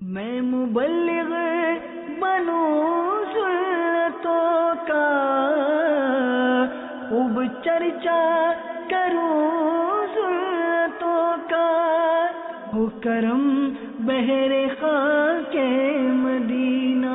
میں مبلغ بنوں سنتوں کا، خوب چرچا کروں سنتوں کا، ہو کرم بہر خاک مدینہ۔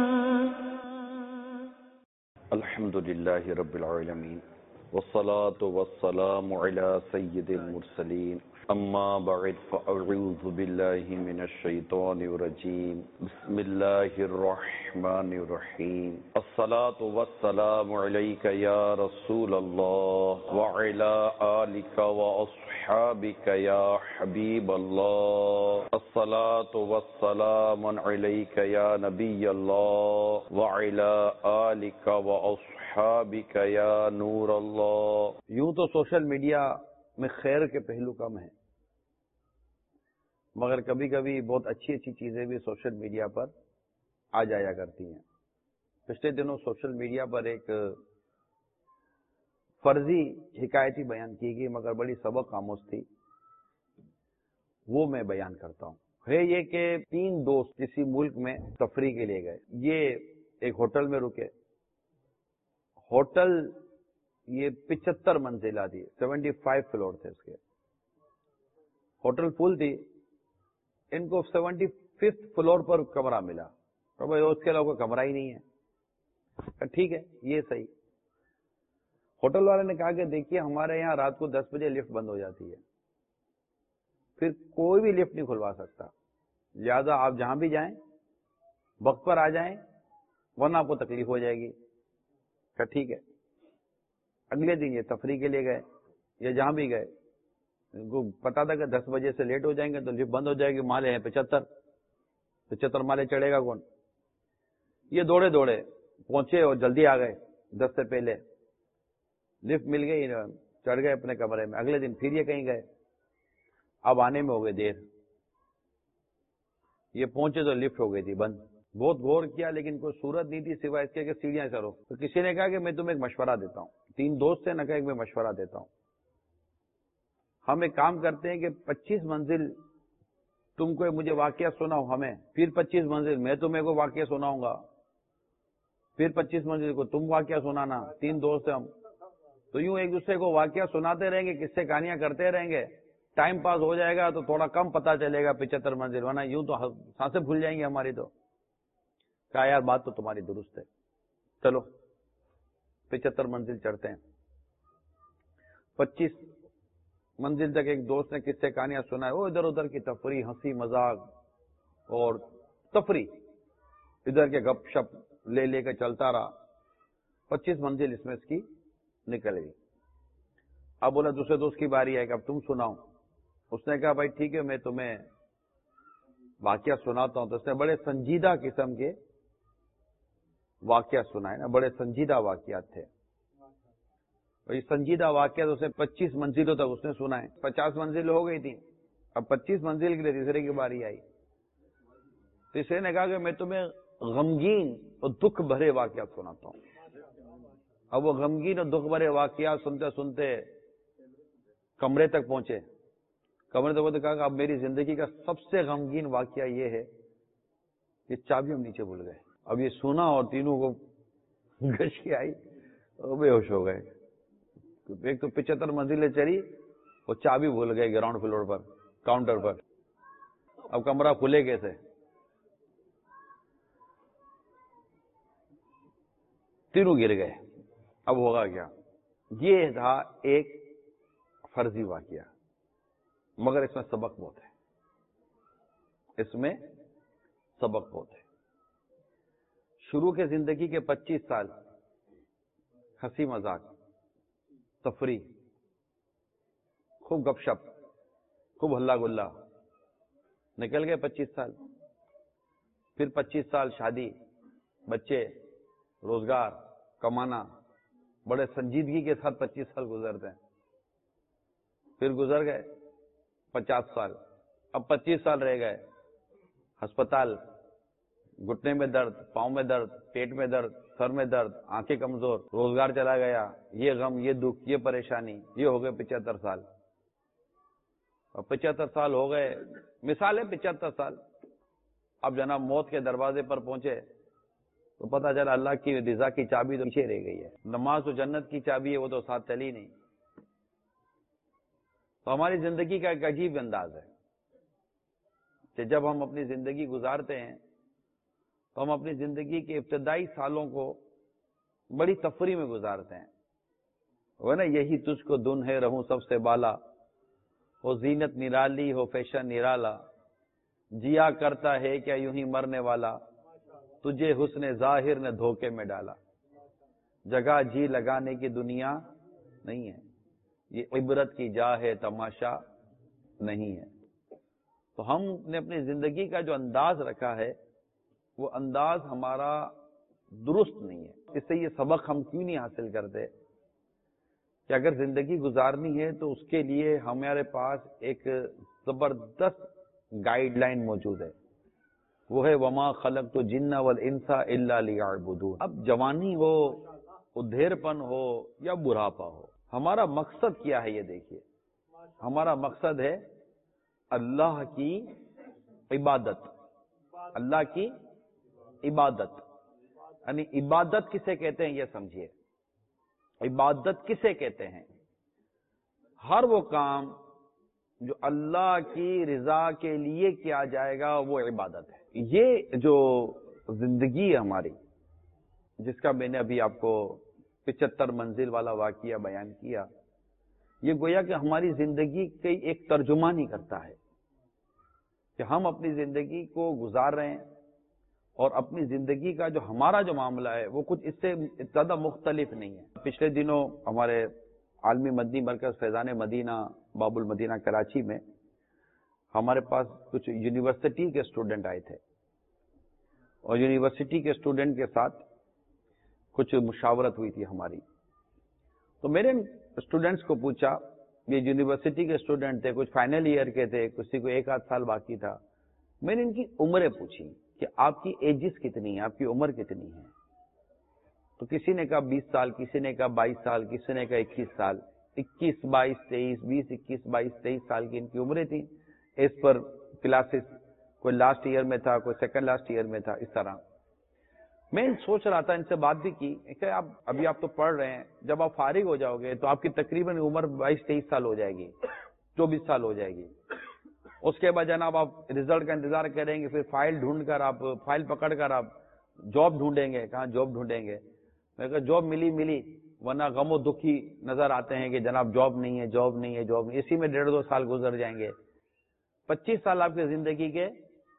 الحمد للہ رب العالمین والصلاة والسلام علی سید المرسلین، اما بعد فاعوذ باللہ من الشیطان الرجیم، بسم اللہ الرحمن الرحیم، الصلاة والسلام علیک یا رسول اللہ وعلی آلک واصحابک یا حبیب اللہ، الصلاة والسلام علیک یا نبی اللہ وعلی آلک واصحابک یا نور اللہ۔ یوں تو سوشل میڈیا میں خیر کے پہلو کم ہیں، مگر کبھی کبھی بہت اچھی اچھی چیزیں بھی سوشل میڈیا پر آ جایا کرتی ہیں۔ پچھلے دنوں سوشل میڈیا پر ایک فرضی حکایتی بیان کی گئی مگر بڑی سبق آموز تھی، وہ میں بیان کرتا ہوں۔ ہے یہ کہ 3 دوست کسی ملک میں تفریح کے لیے گئے۔ یہ ایک ہوٹل میں رکے۔ ہوٹل یہ 75 منزلہ تھی، 75 فلور تھے اس کے۔ ہوٹل فل تھی، ان کو 75 فلور پر کمرہ ملا، تو بھائی اس کے علاوہ کوئی کمرہ ہی نہیں ہے۔ ٹھیک ہے، یہ صحیح۔ ہوٹل والے نے کہا کہ دیکھیے ہمارے یہاں رات کو 10 بجے لفٹ بند ہو جاتی ہے، پھر کوئی بھی لفٹ نہیں کھلوا سکتا، لہذا آپ جہاں بھی جائیں وقت پر آ جائیں ورنہ آپ کو تکلیف ہو جائے گی۔ کہ ٹھیک ہے۔ اگلے دن یہ تفریح کے لیے گئے یا جہاں بھی گئے، ان کو پتا تھا کہ 10 بجے سے لیٹ ہو جائیں گے تو لفٹ بند ہو جائے گی، مالے ہیں 75 مالے چڑھے گا کون؟ یہ دوڑے پہنچے اور جلدی آ گئے 10 سے پہلے، لفٹ مل گئی، چڑھ گئے اپنے کمرے میں۔ اگلے دن پھر یہ کہیں گئے، اب آنے میں ہو گئے دیر، یہ پہنچے تو لفٹ ہو گئی تھی بند۔ بہت غور کیا لیکن کوئی صورت نہیں تھی سوائے اس کے کہ سیڑھیاں چڑھو۔ تو کسی نے کہا کہ میں تمہیں ایک مشورہ دیتا ہوں۔ 3 دوست سے نہ کہا کہ میں مشورہ دیتا ہوں، ہم ایک کام کرتے ہیں کہ 25 منزل تم کو مجھے واقعہ سناؤ ہمیں، پھر 25 منزل میں تمہیں کو واقعہ سناؤں گا، پھر 25 منزل کو تم واقعہ سنانا۔ 3 دوست ہیں ہم، تو یوں ایک دوسرے کو واقعہ سناتے رہیں گے، قصے کہانیاں کرتے رہیں گے، ٹائم پاس ہو جائے گا تو تھوڑا کم پتہ چلے گا 75 منزل، ورنہ یوں تو سانسیں بھول جائیں گی ہماری۔ تو کہا یار بات تو تمہاری درست ہے، چلو 75 منزل چڑھتے ہیں۔ 25 منزل تک ایک دوست نے قصے کہانیاں سنائے، وہ ادھر ادھر کی تفریح، ہنسی مذاق اور تفریح، ادھر کے گپ شپ لے کے چلتا رہا۔ 25 منزل اس میں اس کی نکل گئی۔ اب بولا دوسرے دوست کی باری ہے کہ اب تم سناؤ۔ اس نے کہا بھائی ٹھیک ہے، میں تمہیں واقعہ سناتا ہوں۔ تو اس نے بڑے سنجیدہ قسم کے واقعہ سنائے نا، بڑے سنجیدہ واقعات تھے۔ یہ سنجیدہ واقعات اسے 25 منزلوں تک اس نے سنائے۔ 50 منزل ہو گئی تھی، اب 25 منزل کے لیے تیسرے کی باری آئی۔ تیسرے نے کہا کہ میں تمہیں غمگین اور دکھ بھرے واقعات سناتا ہوں۔ اب وہ غمگین اور دکھ بھرے واقعات سنتے سنتے کمرے تک پہنچے۔ کمرے تک پہنچے، کہا کہ اب میری زندگی کا سب سے غمگین واقعہ یہ ہے کہ چابی ہم نیچے بھول گئے۔ اب یہ سنا اور تینوں کو گشی آئی اور بے ہوش ہو گئے۔ ایک تو 75 منزلیں چڑھی اور چابی بھول گئے گراؤنڈ فلور پر کاؤنٹر پر۔ اب کمرہ کھلے کیسے؟ تینوں گر گئے۔ اب ہوگا کیا؟ یہ تھا ایک فرضی واقعہ، مگر اس میں سبق بہت ہے، اس میں سبق بہت ہے۔ شروع کے زندگی کے 25 سال ہنسی مذاق، تفریح، خوب گپ شپ، خوب ہلا گلا، نکل گئے 25 سال۔ پھر 25 سال شادی، بچے، روزگار، کمانا، بڑے سنجیدگی کے ساتھ 25 سال گزرتے ہیں۔ پھر گزر گئے 50 سال، اب 25 سال رہ گئے۔ ہسپتال، گھٹنے میں درد، پاؤں میں درد، پیٹ میں درد، سر میں درد، آنکھیں کمزور، روزگار چلا گیا، یہ غم، یہ دکھ، یہ پریشانی، یہ ہو گئے 75 سال۔ اور 75 سال ہو گئے، مثال ہے 75 سال، اب جناب موت کے دروازے پر پہنچے تو پتہ چلا اللہ کی رضا کی چابی تو پیچھے رہ گئی ہے، نماز تو جنت کی چابی ہے، وہ تو ساتھ چلی نہیں۔ تو ہماری زندگی کا ایک عجیب انداز ہے کہ جب ہم اپنی زندگی گزارتے ہیں تو ہم اپنی زندگی کے ابتدائی سالوں کو بڑی تفریح میں گزارتے ہیں، وہ نا یہی تجھ کو دن ہے رہوں سب سے بالا، ہو زینت نرالی ہو فیشن نرالا، جیا کرتا ہے کیا یوں ہی مرنے والا، تجھے حسن ظاہر نے دھوکے میں ڈالا، جگہ جی لگانے کی دنیا نہیں ہے، یہ عبرت کی جا ہے تماشا نہیں ہے۔ تو ہم نے اپنی زندگی کا جو انداز رکھا ہے وہ انداز ہمارا درست نہیں ہے۔ اس سے یہ سبق ہم کیوں نہیں حاصل کرتے کہ اگر زندگی گزارنی ہے تو اس کے لیے ہمارے پاس ایک زبردست گائیڈ لائن موجود ہے، وہ ہے وما خلقت الجن والانس الا لیعبدون۔ اب جوانی ہو، ادھیر پن ہو یا بڑھاپا ہو، ہمارا مقصد کیا ہے یہ دیکھیے۔ ہمارا مقصد ہے اللہ کی عبادت، اللہ کی عبادت، یعنی عبادت کسے کہتے ہیں یہ سمجھیے۔ عبادت کسے کہتے ہیں؟ ہر وہ کام جو اللہ کی رضا کے لیے کیا جائے گا وہ عبادت ہے۔ یہ جو زندگی ہے ہماری، جس کا میں نے ابھی آپ کو 75 منزل والا واقعہ بیان کیا، یہ گویا کہ ہماری زندگی کی ایک ترجمانی کرتا ہے کہ ہم اپنی زندگی کو گزار رہے ہیں اور اپنی زندگی کا جو ہمارا جو معاملہ ہے وہ کچھ اس سے زیادہ مختلف نہیں ہے۔ پچھلے دنوں ہمارے عالمی مدنی مرکز فیضان مدینہ باب المدینہ کراچی میں ہمارے پاس کچھ یونیورسٹی کے اسٹوڈنٹ آئے تھے، اور یونیورسٹی کے اسٹوڈنٹ کے ساتھ کچھ مشاورت ہوئی تھی ہماری۔ تو میرے اسٹوڈنٹس کو پوچھا، یہ یونیورسٹی کے اسٹوڈنٹ تھے، کچھ فائنل ایئر کے تھے، کسی کو 1 آدھ سال باقی تھا۔ میں نے ان کی عمریں پوچھی کہ آپ کی ایجز کتنی ہیں، آپ کی عمر کتنی ہے؟ تو کسی نے کہا 20 سال، کسی نے کہا 22 سال، کسی نے کہا 21 سال، 21 22 23 20 21 22 23 سال کی ان کی عمریں تھیں۔ اس پر کلاسز، کوئی لاسٹ ایئر میں تھا، کوئی سیکنڈ لاسٹ ایئر میں تھا، اس طرح میں سوچ رہا تھا، ان سے بات بھی کی کہ ابھی آپ تو پڑھ رہے ہیں، جب آپ فارغ ہو جاؤ گے تو آپ کی تقریباً عمر 22 23 سال ہو جائے گی، 24 سال ہو جائے گی۔ اس کے بعد جناب آپ رزلٹ کا انتظار کریں گے، پھر فائل پکڑ کر آپ جاب ڈھونڈیں گے۔ کہاں جاب ڈھونڈیں گے؟ میں کہا جاب ملی، ورنہ غم و دکھی نظر آتے ہیں کہ جناب جاب نہیں ہے، جاب نہیں ہے، جاب نہیں، اسی میں 1.5 2 سال گزر جائیں گے۔ 25 سال آپ کی زندگی کے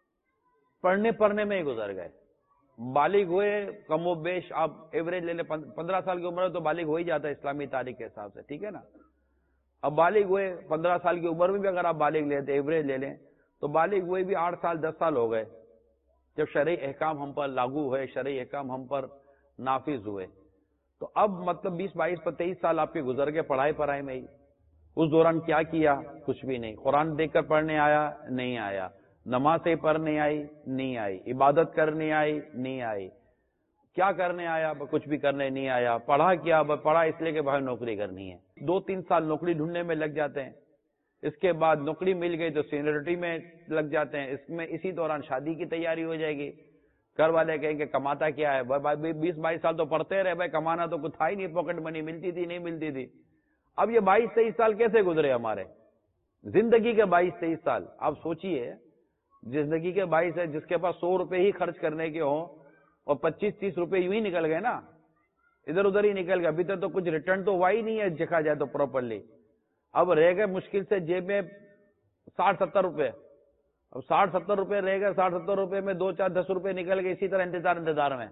پڑھنے میں ہی گزر گئے۔ بالغ ہوئے کم و بیش، آپ ایوریج لے لیں، 15 سال کی عمر ہے تو بالغ ہو ہی جاتا ہے اسلامی تاریخ کے حساب سے، ٹھیک ہے نا۔ اب بالغ ہوئے 15 سال کی عمر میں بھی اگر آپ بالغ لیتے ایوریج لے لیں تو بالغ ہوئے بھی 8 سال 10 سال ہو گئے جب شرعی احکام ہم پر لاگو ہوئے، شرعی احکام ہم پر نافذ ہوئے۔ تو اب مطلب 20 22 23 سال آپ کے گزر گئے پڑھائی میں ہی۔ اس دوران کیا کیا؟ کچھ بھی نہیں۔ قرآن دیکھ کر پڑھنے آیا؟ نہیں آیا۔ نماز سے پڑھنے آئی؟ نہیں آئی۔ عبادت کرنے آئی؟ نہیں آئی۔ کیا کرنے آیا؟ کچھ بھی کرنے نہیں آیا۔ پڑھا کیا؟ پڑھا اس لیے کہ بھائی نوکری کرنی ہے۔ 2-3 سال نوکری ڈھونڈنے میں لگ جاتے ہیں، اس کے بعد نوکری مل گئی تو سینئرٹی میں لگ جاتے ہیں، اسی دوران شادی کی تیاری ہو جائے گی۔ گھر والے کہیں کہ کماتا کیا ہے؟ 20 22 سال تو پڑھتے رہے بھائی، کمانا تو کچھ تھا ہی نہیں، پاکٹ منی ملتی تھی نہیں ملتی تھی۔ اب یہ 22 23 سال کیسے گزرے ہمارے زندگی کے 22 23 سال؟ آپ سوچئے، زندگی کے 22 ہے، جس کے پاس 100 روپے ہی خرچ کرنے کے ہوں اور 25 30 روپے یوں ہی نکل گئے نا، ادھر ادھر ہی نکل گئے۔ ابھی تک تو کچھ ریٹرن تو ہوا ہی نہیں ہے دیکھا جائے تو پراپرلی۔ اب رہ گئے مشکل سے جیب میں 60 70 روپے۔ اب 60 70 روپے رہ گئے، 60 70 روپے میں 2 4 10 روپے نکل گئے، اسی طرح انتظار میں۔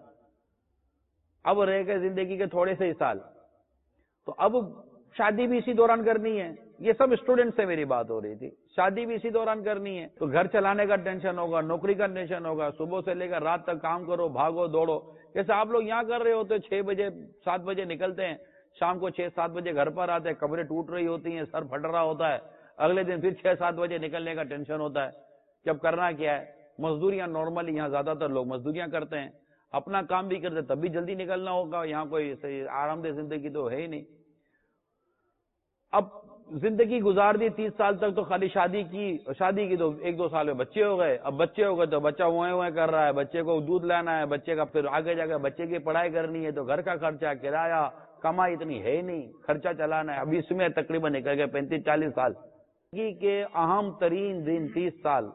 اب رہ گئے زندگی کے تھوڑے سے ہی سال، تو اب شادی بھی اسی دوران کرنی ہے۔ یہ سب اسٹوڈنٹ سے میری بات ہو رہی تھی، شادی بھی اسی دوران کرنی ہے، تو گھر چلانے کا ٹینشن ہوگا، نوکری کا ٹینشن ہوگا، صبح سے لے کر رات تک کام کرو، بھاگو دوڑو، جیسے آپ لوگ یہاں کر رہے ہوتے، 6 بجے 7 بجے نکلتے ہیں، شام کو 6 7 بجے گھر پر آتے ہیں، کمریں ٹوٹ رہی ہوتی ہیں، سر پھٹ رہا ہوتا ہے، اگلے دن پھر 6 7 بجے نکلنے کا ٹینشن ہوتا ہے کہ اب کرنا کیا ہے۔ مزدوریاں نارملی یہاں زیادہ تر لوگ مزدوریاں کرتے ہیں، اپنا کام بھی کرتے تب بھی جلدی نکلنا ہوگا، یہاں کوئی آرام دہ زندگی تو ہے ہی نہیں۔ اب زندگی گزار دی 30 سال تک تو خالی شادی کی تو 1-2 سال میں بچے ہو گئے. اب بچے ہو گئے تو بچہ ہوئے کر رہا ہے, بچے کو دودھ لانا ہے, بچے کا پھر آگے جا کے بچے کی پڑھائی کرنی ہے, تو گھر کا خرچہ, کرایہ, کمائی اتنی ہے ہی نہیں, خرچہ چلانا ہے. اب اس میں تقریباً نکل گئے 35-40 سال. کہ اہم ترین دن 30 سال,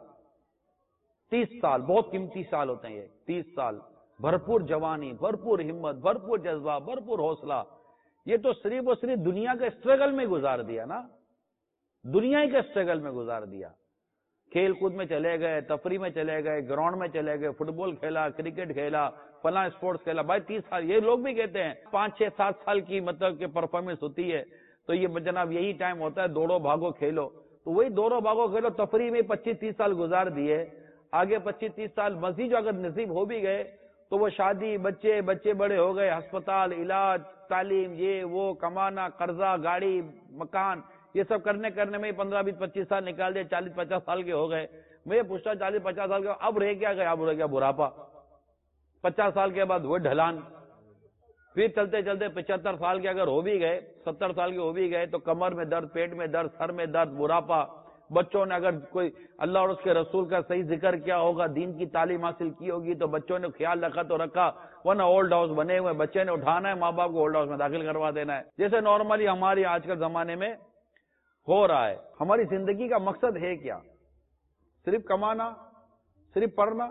بہت قیمتی سال ہوتے ہیں یہ 30 سال. بھرپور جوانی, بھرپور ہمت, بھرپور جذبہ, بھرپور حوصلہ. یہ تو صرف اور صرف دنیا کے اسٹرگل میں گزار دیا نا, دنیا ہی کے اسٹرگل میں گزار دیا. کھیل کود میں چلے گئے, تفریح میں چلے گئے, گراؤنڈ میں چلے گئے, فٹ بال کھیلا, کرکٹ کھیلا, فلاں اسپورٹس کھیلا. بھائی 30 سال, یہ لوگ بھی کہتے ہیں 5-6-7 سال کی مطلب کہ پرفارمنس ہوتی ہے, تو یہ جناب یہی ٹائم ہوتا ہے, دوڑو بھاگو کھیلو. تو وہی دوڑو بھاگو کھیلو, تفریح میں 25-30 سال گزار دیے. آگے 25-30 سال مزید جو اگر نصیب ہو بھی گئے تو وہ شادی, بچے بڑے ہو گئے, ہسپتال, علاج, تعلیم, یہ وہ, کمانا, قرضہ, گاڑی, مکان, یہ سب کرنے میں 15-20-25 سال نکال دے, 40-50 سال کے ہو گئے. میں یہ پوچھتا 40-50 سال کے اب رہ کیا گیا؟ اب رہ گیا بڑھاپا. 50 سال کے بعد وہ ڈھلان. پھر چلتے 75 سال کے اگر ہو بھی گئے, 70 سال کے ہو بھی گئے, تو کمر میں درد, پیٹ میں درد, سر میں درد, بڑھاپا. بچوں نے اگر کوئی اللہ اور اس کے رسول کا صحیح ذکر کیا ہوگا, دین کی تعلیم حاصل کی ہوگی, تو بچوں نے خیال رکھا تو رکھا, ورنہ اولڈ ہاؤس بنے ہوئے, بچے نے اٹھانا ہے, ماں باپ کو اولڈ ہاؤس میں داخل کروا دینا ہے, جیسے نارملی ہماری آج کل زمانے میں ہو رہا ہے. ہماری زندگی کا مقصد ہے کیا؟ صرف کمانا, صرف پڑھنا,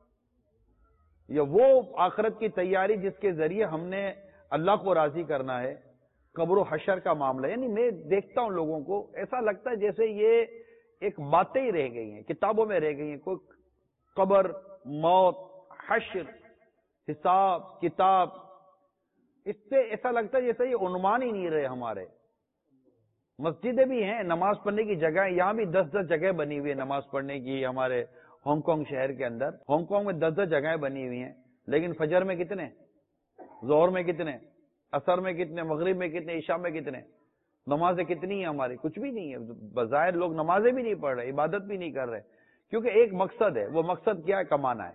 یا وہ آخرت کی تیاری جس کے ذریعے ہم نے اللہ کو راضی کرنا ہے؟ قبر و حشر کا معاملہ, یعنی میں دیکھتا ہوں لوگوں کو, ایسا لگتا ہے جیسے یہ ایک باتیں ہی رہ گئی ہیں, کتابوں میں رہ گئی ہیں. کوئی قبر, موت, حشر, حساب کتاب, اس سے ایسا لگتا ہے جیسے یہ عنوان ہی نہیں رہے ہمارے. مسجدیں بھی ہیں, نماز پڑھنے کی جگہ, یہاں بھی 10 جگہ بنی ہوئی ہے نماز پڑھنے کی. ہمارے ہانگ کانگ شہر کے اندر, ہانگ کانگ میں 10 جگہیں بنی ہوئی ہیں, لیکن فجر میں کتنے, ظہر میں کتنے, عصر میں کتنے, مغرب میں کتنے, عشاء میں کتنے, نمازیں کتنی ہیں ہماری؟ کچھ بھی نہیں ہے. بظاہر لوگ نمازیں بھی نہیں پڑھ رہے, عبادت بھی نہیں کر رہے, کیونکہ ایک مقصد ہے. وہ مقصد کیا ہے؟ کمانا ہے.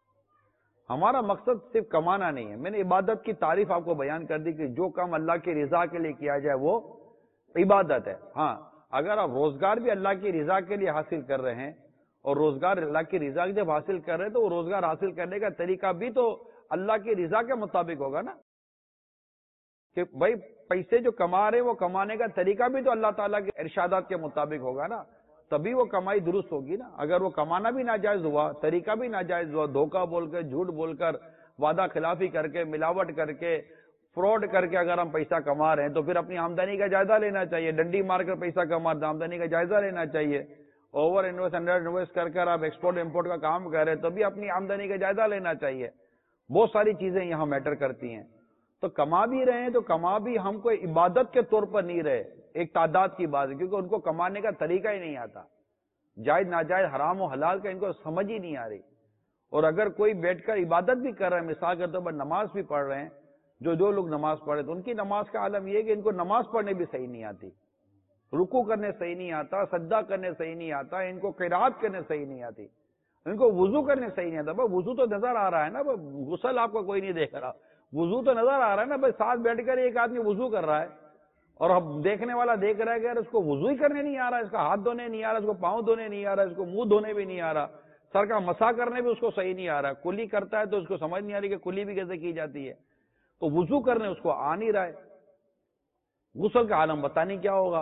ہمارا مقصد صرف کمانا نہیں ہے. میں نے عبادت کی تعریف آپ کو بیان کر دی کہ جو کام اللہ کی رضا کے لیے کیا جائے وہ عبادت ہے. ہاں, اگر آپ روزگار بھی اللہ کی رضا کے لیے حاصل کر رہے ہیں, اور روزگار اللہ کی رضا جب حاصل کر رہے ہیں, تو وہ روزگار حاصل کرنے کا طریقہ بھی تو اللہ کی رضا کے مطابق ہوگا نا. کہ بھائی پیسے جو کما رہے ہیں وہ کمانے کا طریقہ بھی تو اللہ تعالیٰ کے ارشادات کے مطابق ہوگا نا, تبھی وہ کمائی درست ہوگی نا. اگر وہ کمانا بھی ناجائز ہوا, طریقہ بھی ناجائز ہوا, دھوکہ بول کے, جھوٹ بول کر, وعدہ خلافی کر کے, ملاوٹ کر کے, فراڈ کر کے اگر ہم پیسہ کما رہے ہیں, تو پھر اپنی آمدنی کا جائزہ لینا چاہیے. ڈنڈی مار کر پیسہ کما رہے ہیں, آمدنی کا جائزہ لینا چاہیے. اوور انویسٹ, انڈر انویسٹ کر آپ ایکسپورٹ امپورٹ کا کام کر رہے ہیں, تو بھی اپنی آمدنی کا جائزہ لینا چاہیے. بہت ساری چیزیں یہاں میٹر کرتی ہیں. تو کما بھی رہے ہیں, تو کما بھی ہم کو عبادت کے طور پر نہیں رہے, ایک تعداد کی بات ہے, کیونکہ ان کو کمانے کا طریقہ ہی نہیں آتا. جائز ناجائز, حرام و حلال کا ان کو سمجھ ہی نہیں آ رہی. اور اگر کوئی بیٹھ کر عبادت بھی کر رہے ہیں, مثال کے طور پر نماز بھی پڑھ رہے ہیں, جو لوگ نماز پڑھ رہے ہیں, تو ان کی نماز کا عالم یہ ہے کہ ان کو نماز پڑھنے بھی صحیح نہیں آتی, رکوع کرنے صحیح نہیں آتا, سجدہ کرنے صحیح نہیں آتا, ان کو قرات کرنے صحیح نہیں آتی, ان کو وضو کرنے صحیح نہیں آتا. بھائی وضو تو نظر آ رہا ہے نا, غسل آپ کو کوئی نہیں دیکھ رہا, وضو تو نظر آ رہا ہے نا. بھائی ساتھ بیٹھ کر ایک آدمی وضو کر رہا ہے, اور اب دیکھنے والا دیکھ رہا ہے کہ یار اس کو وضو ہی کرنے نہیں آ رہا, اس کا ہاتھ دھونے نہیں آ رہا, اس کو پاؤں دھونے نہیں آ رہا, اس کو منہ دھونے بھی نہیں آ رہا, سر کا مسح کرنے بھی اس کو صحیح نہیں آ رہا, کلی کرتا ہے تو اس کو سمجھ نہیں آ رہی کہ کلی بھی کیسے کی جاتی ہے. تو وضو کرنے اس کو آ نہیں رہا ہے, غسل کا عالم پتہ نہیں کیا ہوگا.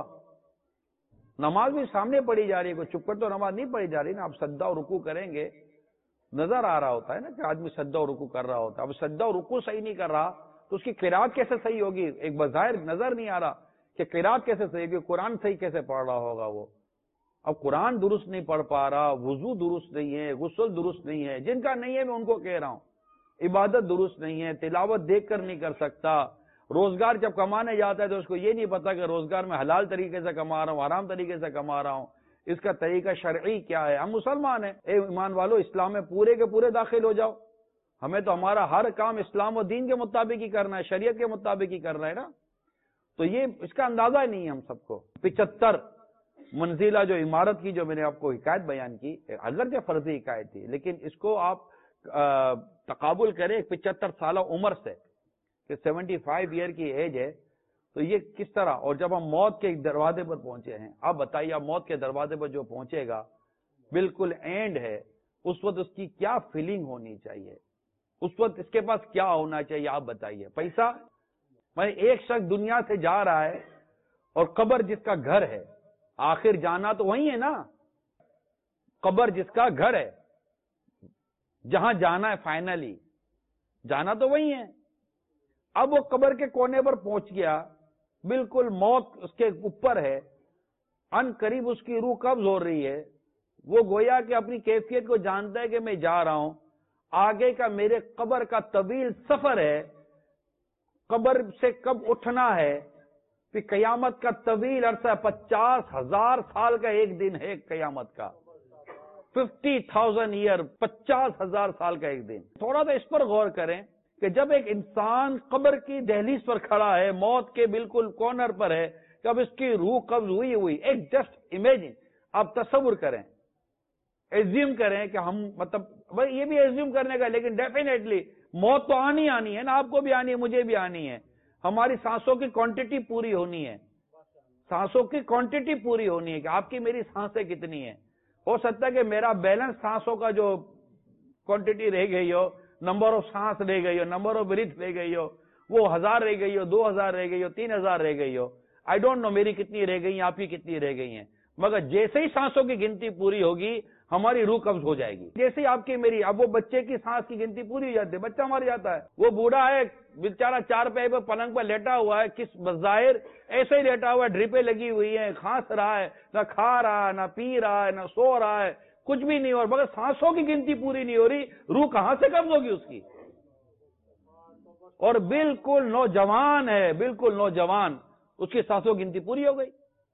نماز بھی سامنے پڑھی جا رہی ہے, کوئی چپ کر تو نماز نہیں پڑھی جا رہی نا. اب سجدہ اور رکوع کریں گے, نظر آ رہا ہوتا ہے نا کہ آدمی سجدہ اور رکوع کر رہا ہوتا ہے. اب سجدہ اور رکوع صحیح نہیں کر رہا تو اس کی قرات کیسے صحیح ہوگی؟ ایک بظاہر نظر نہیں آ رہا کہ قرات کیسے صحیح ہوگی, قرآن صحیح کیسے پڑھ رہا ہوگا وہ. اب قرآن درست نہیں پڑھ پا رہا, وضو درست نہیں ہے, غسل درست نہیں ہے, جن کا نہیں ہے میں ان کو کہہ رہا ہوں, عبادت درست نہیں ہے, تلاوت دیکھ کر نہیں کر سکتا. روزگار جب کمانے جاتا ہے تو اس کو یہ نہیں پتا کہ روزگار میں حلال طریقے سے کما رہا ہوں, حرام طریقے سے کما رہا ہوں, اس کا طریقہ شرعی کیا ہے. ہم مسلمان ہیں, اے ایمان والو, اسلام میں پورے کے پورے داخل ہو جاؤ. ہمیں تو ہمارا ہر کام اسلام و دین کے مطابق ہی کرنا ہے, شریعت کے مطابق ہی کرنا ہے نا. تو یہ اس کا اندازہ ہی نہیں ہے ہم سب کو. 75 منزلہ جو عمارت کی جو میں نے آپ کو حکایت بیان کی, اگرچہ فرضی حکایت تھی, لیکن اس کو آپ تقابل کریں 75 سالہ عمر سے کہ 75 ایئر کی ایج ہے, تو یہ کس طرح. اور جب ہم موت کے ایک دروازے پر پہنچے ہیں, اب بتائیے آپ موت کے دروازے پر جو پہنچے گا, بالکل اینڈ ہے, اس وقت اس کی کیا فیلنگ ہونی چاہیے, اس وقت اس کے پاس کیا ہونا چاہیے, آپ بتائیے. پیسہ, میں ایک شخص دنیا سے جا رہا ہے اور قبر جس کا گھر ہے, آخر جانا تو وہی ہے نا, قبر جس کا گھر ہے, جہاں جانا ہے فائنلی, جانا تو وہی ہے. اب وہ قبر کے کونے پر پہنچ گیا, بالکل موت اس کے اوپر ہے, ان قریب اس کی روح قبض ہو رہی ہے. وہ گویا کہ اپنی کیفیت کو جانتا ہے کہ میں جا رہا ہوں, آگے کا میرے قبر کا طویل سفر ہے, قبر سے کب اٹھنا ہے, پھر قیامت کا طویل عرصہ, 50,000 سال کا ایک دن ہے قیامت کا, 50,000 ایئر, 50,000 سال کا ایک دن. تھوڑا سا اس پر غور کریں کہ جب ایک انسان قبر کی دہلیز پر کھڑا ہے, موت کے بالکل کارنر پر ہے, جب اس کی روح قبض ہوئی, ایک جسٹ امیجن, آپ تصور کریں, ایزیوم کریں کہ ہم, مطلب بھائی یہ بھی ایزیوم کرنے کا, لیکن ڈیفینیٹلی موت تو آنی ہے نا, آپ کو بھی آنی ہے, مجھے بھی آنی ہے. ہماری سانسوں کی کوانٹٹی پوری ہونی ہے, سانسوں کی کوانٹٹی پوری ہونی ہے کہ آپ کی میری سانسیں کتنی ہیں. ہو سکتا ہے کہ میرا بیلنس سانسوں کا جو کوانٹٹی رہ گئی ہو, نمبر آف سانس رہ گئی ہو, نمبر آف بریتھ رہ گئی ہو, وہ 1000 رہ گئی ہو, 2000 رہ گئی ہو, 3000 رہ گئی ہو, آئی ڈونٹ نو میری کتنی رہ گئی ہیں, آپ کی کتنی رہ گئی ہیں. مگر جیسے ہی سانسوں کی گنتی پوری ہوگی, ہماری روح قبض ہو جائے گی. جیسے ہی آپ کی میری, اب وہ بچے کی سانس کی گنتی پوری ہو جاتی ہے, بچہ مر جاتا ہے. وہ بوڑھا ہے بیچارہ, 4 پہ پلنگ پر لیٹا ہوا ہے, کس بظاہر ایسے ہی لیٹا ہوا ہے, ڈریپیں لگی ہوئی ہیں, کھانس رہا ہے, نہ کھا رہا ہے, نہ پی رہا ہے, نہ سو رہا ہے, کچھ بھی نہیں. اور مگر سانسوں کی گنتی پوری نہیں ہو رہی, روح کہاں سے قبض ہوگی اس کی. اور بالکل نوجوان ہے, بالکل نوجوان, اس کی سانسوں کی گنتی پوری ہو گئی.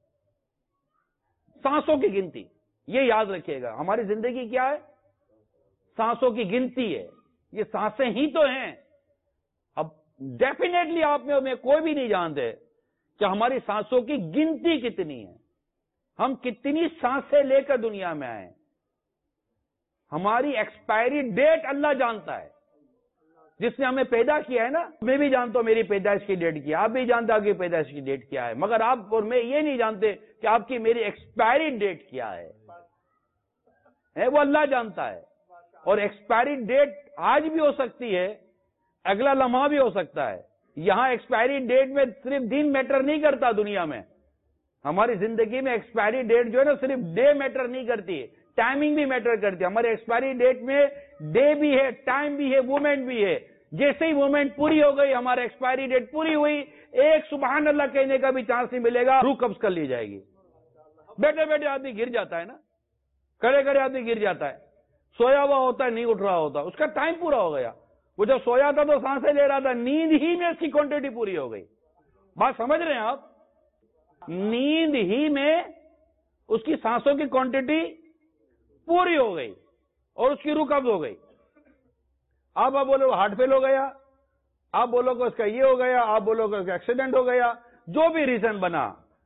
سانسوں کی گنتی, یہ یاد رکھیے گا, ہماری زندگی کیا ہے, سانسوں کی گنتی ہے. یہ سانسیں ہی تو ہیں. اب ڈیفینیٹلی آپ میں کوئی بھی نہیں جانتے کہ ہماری سانسوں کی گنتی کتنی ہے, ہم کتنی سانسیں لے کر دنیا میں آئے. ہماری ایکسپائری ڈیٹ اللہ جانتا ہے, جس نے ہمیں پیدا کیا ہے نا. میں بھی جانتا ہوں میری پیدائش کی ڈیٹ کیا ہے, آپ بھی جانتے ہیں آپ کی پیدائش کی ڈیٹ کیا ہے, مگر آپ اور میں یہ نہیں جانتے کہ آپ کی میری ایکسپائری ڈیٹ کیا ہے, وہ اللہ جانتا ہے. اور ایکسپائری ڈیٹ آج بھی ہو سکتی ہے, اگلا لمحہ بھی ہو سکتا ہے. یہاں ایکسپائری ڈیٹ میں صرف دن میٹر نہیں کرتا, دنیا میں ہماری زندگی میں ایکسپائری ڈیٹ جو ہے نا, صرف ڈے میٹر نہیں کرتی, ٹائمنگ بھی میٹر کرتی ہے. ہمارے ایکسپائری ڈیٹ میں ڈے بھی ہے, ٹائم بھی ہے, مومنٹ بھی ہے. جیسے ہی مومنٹ پوری ہو گئی, ہمارا ایکسپائری ڈیٹ پوری ہوئی, ایک سبحان اللہ کہنے کا بھی چانس نہیں ملے گا, روح قبض کر لی جائے گی. بیٹھے بیٹھے آدمی گر جاتا ہے نا, کھڑے کھڑے آدمی گر جاتا ہے, سویا ہوا ہوتا ہے, نہیں اٹھ رہا ہوتا, اس کا ٹائم پورا ہو گیا. وہ جب سویا تھا تو سانسیں لے رہا تھا, نیند ہی میں اس کی کوانٹٹی پوری ہو گئی. بات سمجھ رہے ہیں آپ, نیند ہی میں اس کی سانسوں کی کوانٹٹی پوری ہو گئی اور اس کی روح قبض ہو گئی. آپ بولو ہارٹ فیل ہو گیا, آپ بولو کہ اس کا یہ ہو گیا, آپ بولو کہ اس کا ایکسیڈنٹ ہو گیا, جو بھی ریزن بنا,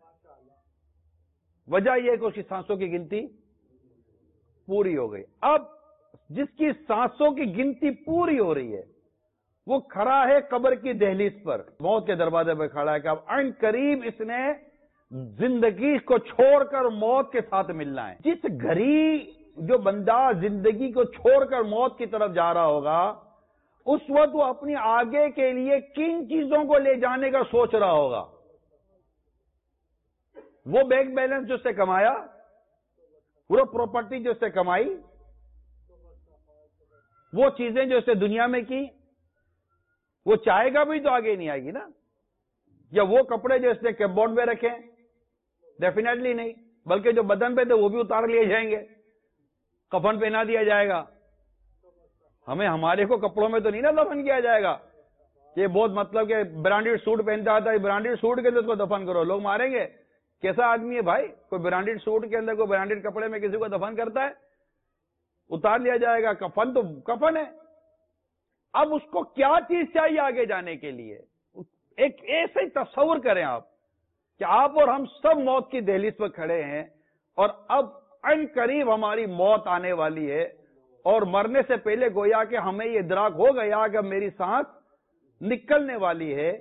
وجہ یہ کہ اس کی سانسوں کی گنتی پوری ہو گئی. اب جس کی سانسوں کی گنتی پوری ہو رہی ہے, وہ کھڑا ہے قبر کی دہلیز پر, موت کے دروازے پر کھڑا ہے کہ اب عین قریب اس نے زندگی کو چھوڑ کر موت کے ساتھ ملنا ہے. جس گھڑی جو بندہ زندگی کو چھوڑ کر موت کی طرف جا رہا ہوگا, اس وقت وہ اپنی آگے کے لیے کن چیزوں کو لے جانے کا سوچ رہا ہوگا. وہ بینک بیلنس جو اس سے کمایا, وہ پراپرٹی جو اس سے کمائی, وہ چیزیں جو اس نے دنیا میں کی, وہ چاہے گا بھی تو آگے نہیں آئے گی نا. یا وہ کپڑے جو اس نے کیپ بورڈ میں رکھے, ڈیفینیٹلی نہیں, بلکہ جو بدن پہ تھے وہ بھی اتار لیے جائیں گے, کفن پہنا دیا جائے گا. ہمیں ہمارے کو کپڑوں میں تو نہیں نا دفن کیا جائے گا. یہ بہت مطلب کہ برانڈیڈ سوٹ پہنتا تھا, برانڈیڈ سوٹ کے اندر اس کو دفن کرو, لوگ ماریں گے. کیسا آدمی ہے بھائی, کوئی برانڈیڈ سوٹ کے اندر, کوئی برانڈیڈ کپڑے میں کسی کو دفن کرتا ہے؟ اتار لیا جائے گا. کفن تو کفن ہے. اب اس کو کیا چیز چاہیے آگے جانے کے لیے؟ ایک ایسے ہی تصور کریں آپ کہ آپ اور ہم سب موت کی دہلیز پر کھڑے ہیں, اور اب عین قریب ہماری موت آنے والی ہے, اور مرنے سے پہلے گویا کہ ہمیں یہ ادراک ہو گیا کہ اب میری سانس نکلنے والی ہے,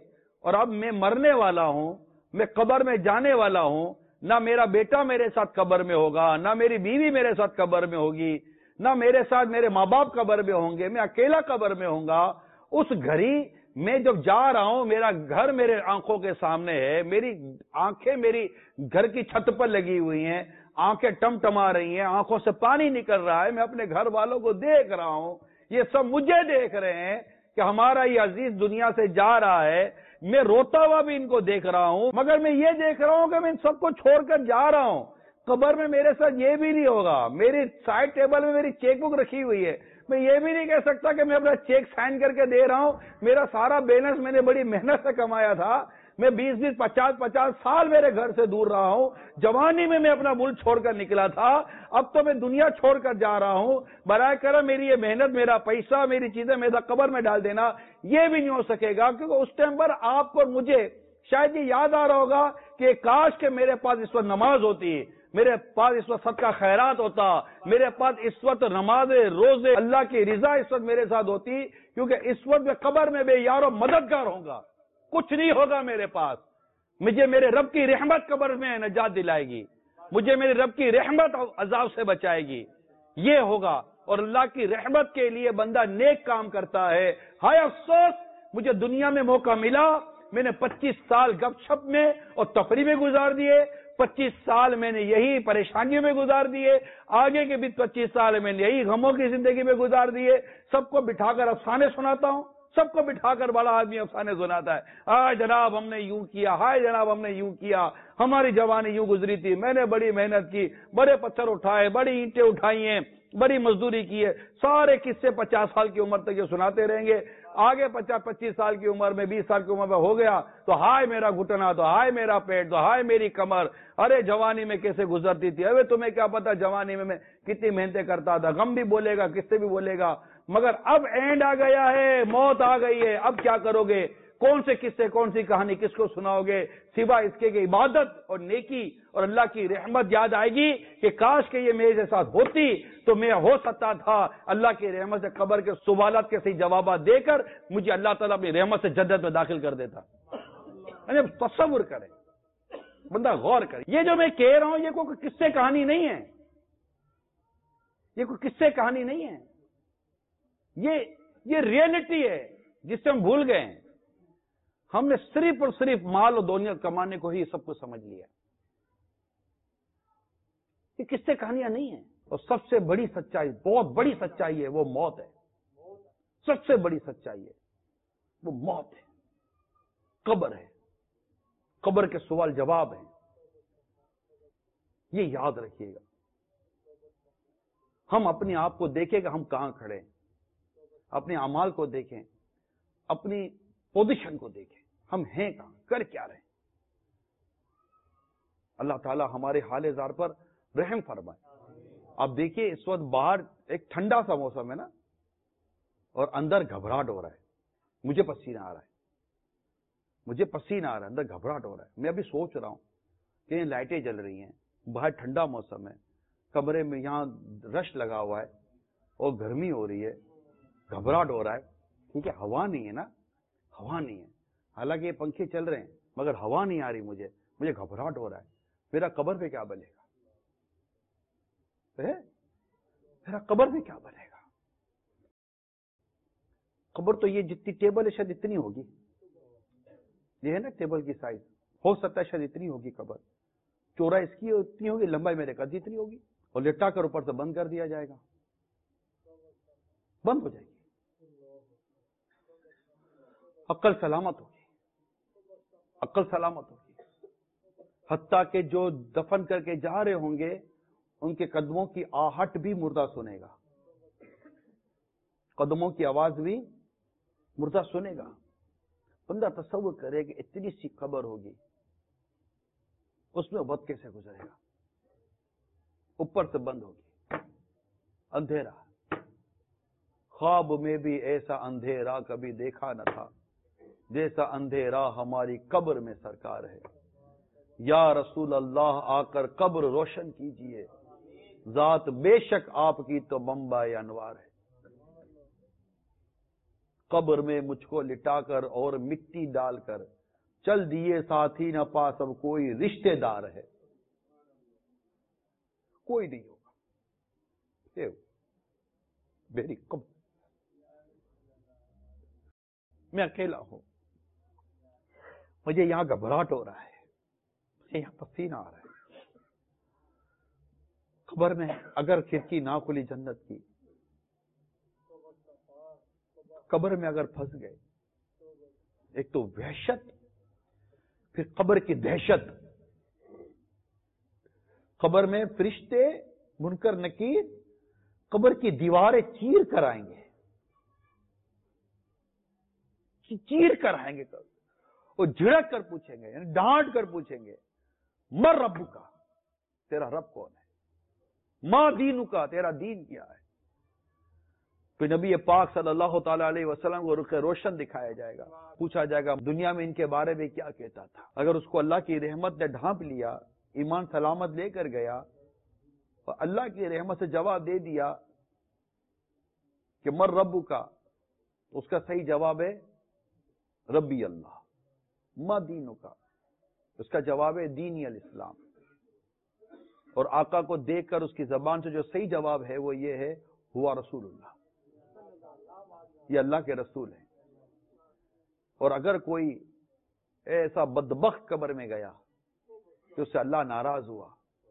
اور اب میں مرنے والا ہوں، میں قبر میں جانے والا ہوں، نہ میرا بیٹا میرے ساتھ قبر میں ہوگا، نہ میری بیوی میرے ساتھ قبر میں ہوگی، نہ میرے ساتھ میرے ماں باپ قبر میں ہوں گے، میں اکیلا قبر میں ہوں گا۔ اس گھڑی میں جب جا رہا ہوں، میرا گھر میرے آنکھوں کے سامنے ہے، میری آنکھیں میری گھر کی چھت پر لگی ہوئی ہیں، آنکھیں ٹمٹما رہی ہیں، آنکھوں سے پانی نکل رہا ہے، میں اپنے گھر والوں کو دیکھ رہا ہوں، یہ سب مجھے دیکھ رہے ہیں کہ ہمارا یہ عزیز دنیا سے جا رہا ہے۔ میں روتا ہوا بھی ان کو دیکھ رہا ہوں، مگر میں یہ دیکھ رہا ہوں کہ میں ان سب کو چھوڑ کر جا رہا ہوں۔ قبر میں میرے ساتھ یہ بھی نہیں ہوگا، میری سائڈ ٹیبل میں میری چیک بک رکھی ہوئی ہے، میں یہ بھی نہیں کہہ سکتا کہ میں اپنا چیک سائن کر کے دے رہا ہوں، میرا سارا بیلنس میں نے بڑی محنت سے کمایا تھا، میں 20 50 سال میرے گھر سے دور رہا ہوں، جوانی میں اپنا ملک چھوڑ کر نکلا تھا، اب تو میں دنیا چھوڑ کر جا رہا ہوں، برائے کرم میری یہ محنت، میرا پیسہ، میری چیزیں میرا قبر میں ڈال دینا، یہ بھی نہیں ہو سکے گا، کیونکہ اس ٹائم پر آپ کو مجھے شاید یہ یاد آ رہا ہوگا کہ کاش کہ میرے پاس اس وقت نماز ہوتی، میرے پاس اس وقت صدقہ خیرات ہوتا، میرے پاس اس وقت نماز روزے اللہ کی رضا اس وقت میرے ساتھ ہوتی، کیونکہ اس وقت میں قبر میں بے یار و مددگار ہوں گا، کچھ نہیں ہوگا میرے پاس، مجھے میرے رب کی رحمت قبر میں نجات دلائے گی، مجھے میرے رب کی رحمت عذاب سے بچائے گی، یہ ہوگا۔ اور اللہ کی رحمت کے لیے بندہ نیک کام کرتا ہے۔ ہائے افسوس، مجھے دنیا میں موقع ملا، میں نے 25 سال گپ شپ میں اور تفریح میں گزار دیے، 25 سال میں نے یہی پریشانیوں میں گزار دیے، آگے کے بھی 25 سال میں نے یہی غموں کی زندگی میں گزار دیے۔ سب کو بٹھا کر افسانے سناتا ہوں، سب کو بٹھا کر بڑا آدمی افسانے سناتا ہے، ہائے جناب ہم نے یوں کیا، ہائے جناب ہم نے یوں کیا، ہماری جوانی یوں گزری تھی، میں نے بڑی محنت کی، بڑے پتھر اٹھائے، بڑی اینٹیں اٹھائی ہیں، بڑی مزدوری کی ہے، سارے قصے 50 سال کی عمر تک یہ سناتے رہیں گے۔ آگے 25 سال کی عمر میں، 20 سال کی عمر میں ہو گیا تو ہائے میرا گھٹنا، تو ہائے میرا پیٹ، تو ہائے میری کمر، ارے جوانی میں کیسے گزرتی تھی، ارے تمہیں کیا پتا جوانی میں کتنی محنتیں کرتا تھا، غم بھی بولے گا، قصے بھی بولے گا، مگر اب اینڈ آ گیا ہے، موت آ گئی ہے، اب کیا کرو گے؟ کون سے قصے، کون سی کہانی کس کو سناؤ گے؟ سوائے اس کے کہ عبادت اور نیکی اور اللہ کی رحمت یاد آئے گی کہ کاش کہ یہ میرے ساتھ ہوتی تو میں ہو سکتا تھا اللہ کی رحمت سے قبر کے سوالات کے صحیح جوابات دے کر مجھے اللہ تعالیٰ اپنی رحمت سے جنت میں داخل کر دیتا۔ یعنی تصور کرے، بندہ غور کرے، یہ جو میں کہہ رہا ہوں یہ کوئی قصے کہانی نہیں ہے، یہ کوئی قصے کہانی نہیں ہے، یہ ریئلٹی ہے جس سے ہم بھول گئے ہیں۔ ہم نے صرف اور صرف مال اور دولت کمانے کو ہی سب کچھ سمجھ لیا، یہ قصے کہانیاں نہیں ہیں۔ اور سب سے بڑی سچائی، بہت بڑی سچائی ہے، وہ موت ہے، سب سے بڑی سچائی ہے وہ موت ہے، قبر ہے، قبر کے سوال جواب ہیں، یہ یاد رکھیے گا۔ ہم اپنے آپ کو دیکھیں کہ ہم کہاں کھڑے ہیں، اپنے اعمال کو دیکھیں، اپنی پوزیشن کو دیکھیں، ہم ہیں کہاں، کر کیا رہے ہیں۔ اللہ تعالی ہمارے حال زار پر رحم فرمائے۔ آپ دیکھیے اس وقت باہر ایک ٹھنڈا سا موسم ہے نا، اور اندر گھبراہٹ ہو رہا ہے، مجھے پسینہ آ رہا ہے، مجھے پسینہ آ رہا ہے، اندر گھبراہٹ ہو رہا ہے۔ میں ابھی سوچ رہا ہوں کہ لائٹیں جل رہی ہیں، باہر ٹھنڈا موسم ہے، کمرے میں یہاں رش لگا ہوا ہے اور گرمی ہو رہی ہے، گھبراہٹ ہو رہا ہے، کیونکہ ہوا نہیں ہے نا، ہوا نہیں ہے، حالانکہ یہ پنکھے چل رہے ہیں مگر ہوا نہیں آ رہی، مجھے گھبراہٹ ہو رہا ہے۔ میرا قبر پہ کیا بنے گا؟ میرا قبر میں کیا بنے گا؟ قبر تو یہ جتنی ٹیبل ہے شاید اتنی ہوگی، یہ ہے نا ٹیبل کی سائز، ہو سکتا ہے شاید اتنی ہوگی قبر، چوڑائی اس کی اتنی ہوگی، لمبائی میرے قد اتنی ہوگی، اور لٹا کر اوپر سے بند کر دیا جائے گا، بند ہو جائے گی، عقل سلامت ہوگی، عقل سلامت ہوگی۔ حتیٰ کہ جو دفن کر کے جا رہے ہوں گے ان کے قدموں کی آہٹ بھی مردہ سنے گا، قدموں کی آواز بھی مردہ سنے گا۔ بندہ تصور کرے کہ اتنی سی قبر ہوگی، اس میں وقت کیسے گزرے گا؟ اوپر سے بند ہوگی، اندھیرا، خواب میں بھی ایسا اندھیرا کبھی دیکھا نہ تھا جیسا اندھیرا ہماری قبر میں سرکار ہے۔ یا رسول اللہ آ کر قبر روشن کیجئے، ذات بے شک آپ کی تو منبع انوار ہے۔ قبر میں مجھ کو لٹا کر اور مٹی ڈال کر چل دیے ساتھی نہ پاس اب کوئی رشتے دار ہے، کوئی نہیں ہوگا، میری قبر میں اکیلا ہوں، مجھے یہاں گھبراہٹ ہو رہا ہے، مجھے یہاں پسینہ آ رہا ہے، قبر میں اگر کھڑکی نہ کھلی جنت کی، قبر میں اگر پھنس گئے، ایک تو وحشت، پھر قبر کی دہشت، قبر میں فرشتے منکر نکیر قبر کی دیواریں چیر کر آئیں گے، چیر کر آئیں گے، وہ جھڑک کر پوچھیں گے، یعنی ڈانٹ کر پوچھیں گے، مر رب کا، تیرا رب کون ہے، ما دین کا، تیرا دین کیا ہے۔ پھر نبی پاک صلی اللہ تعالی علیہ وسلم کو رخ روشن دکھایا جائے گا، پوچھا جائے گا دنیا میں ان کے بارے میں کیا کہتا تھا، اگر اس کو اللہ کی رحمت نے ڈھانپ لیا، ایمان سلامت لے کر گیا، اور اللہ کی رحمت سے جواب دے دیا کہ مر رب کا، اس کا صحیح جواب ہے ربی اللہ، ما دینو کا، اس کا جواب ہے دینی الاسلام، اور آقا کو دیکھ کر اس کی زبان سے جو صحیح جواب ہے وہ یہ ہے ہوا رسول اللہ، یہ اللہ کے رسول ہیں۔ اور اگر کوئی ایسا بدبخت قبر میں گیا کہ اس سے اللہ ناراض ہوا،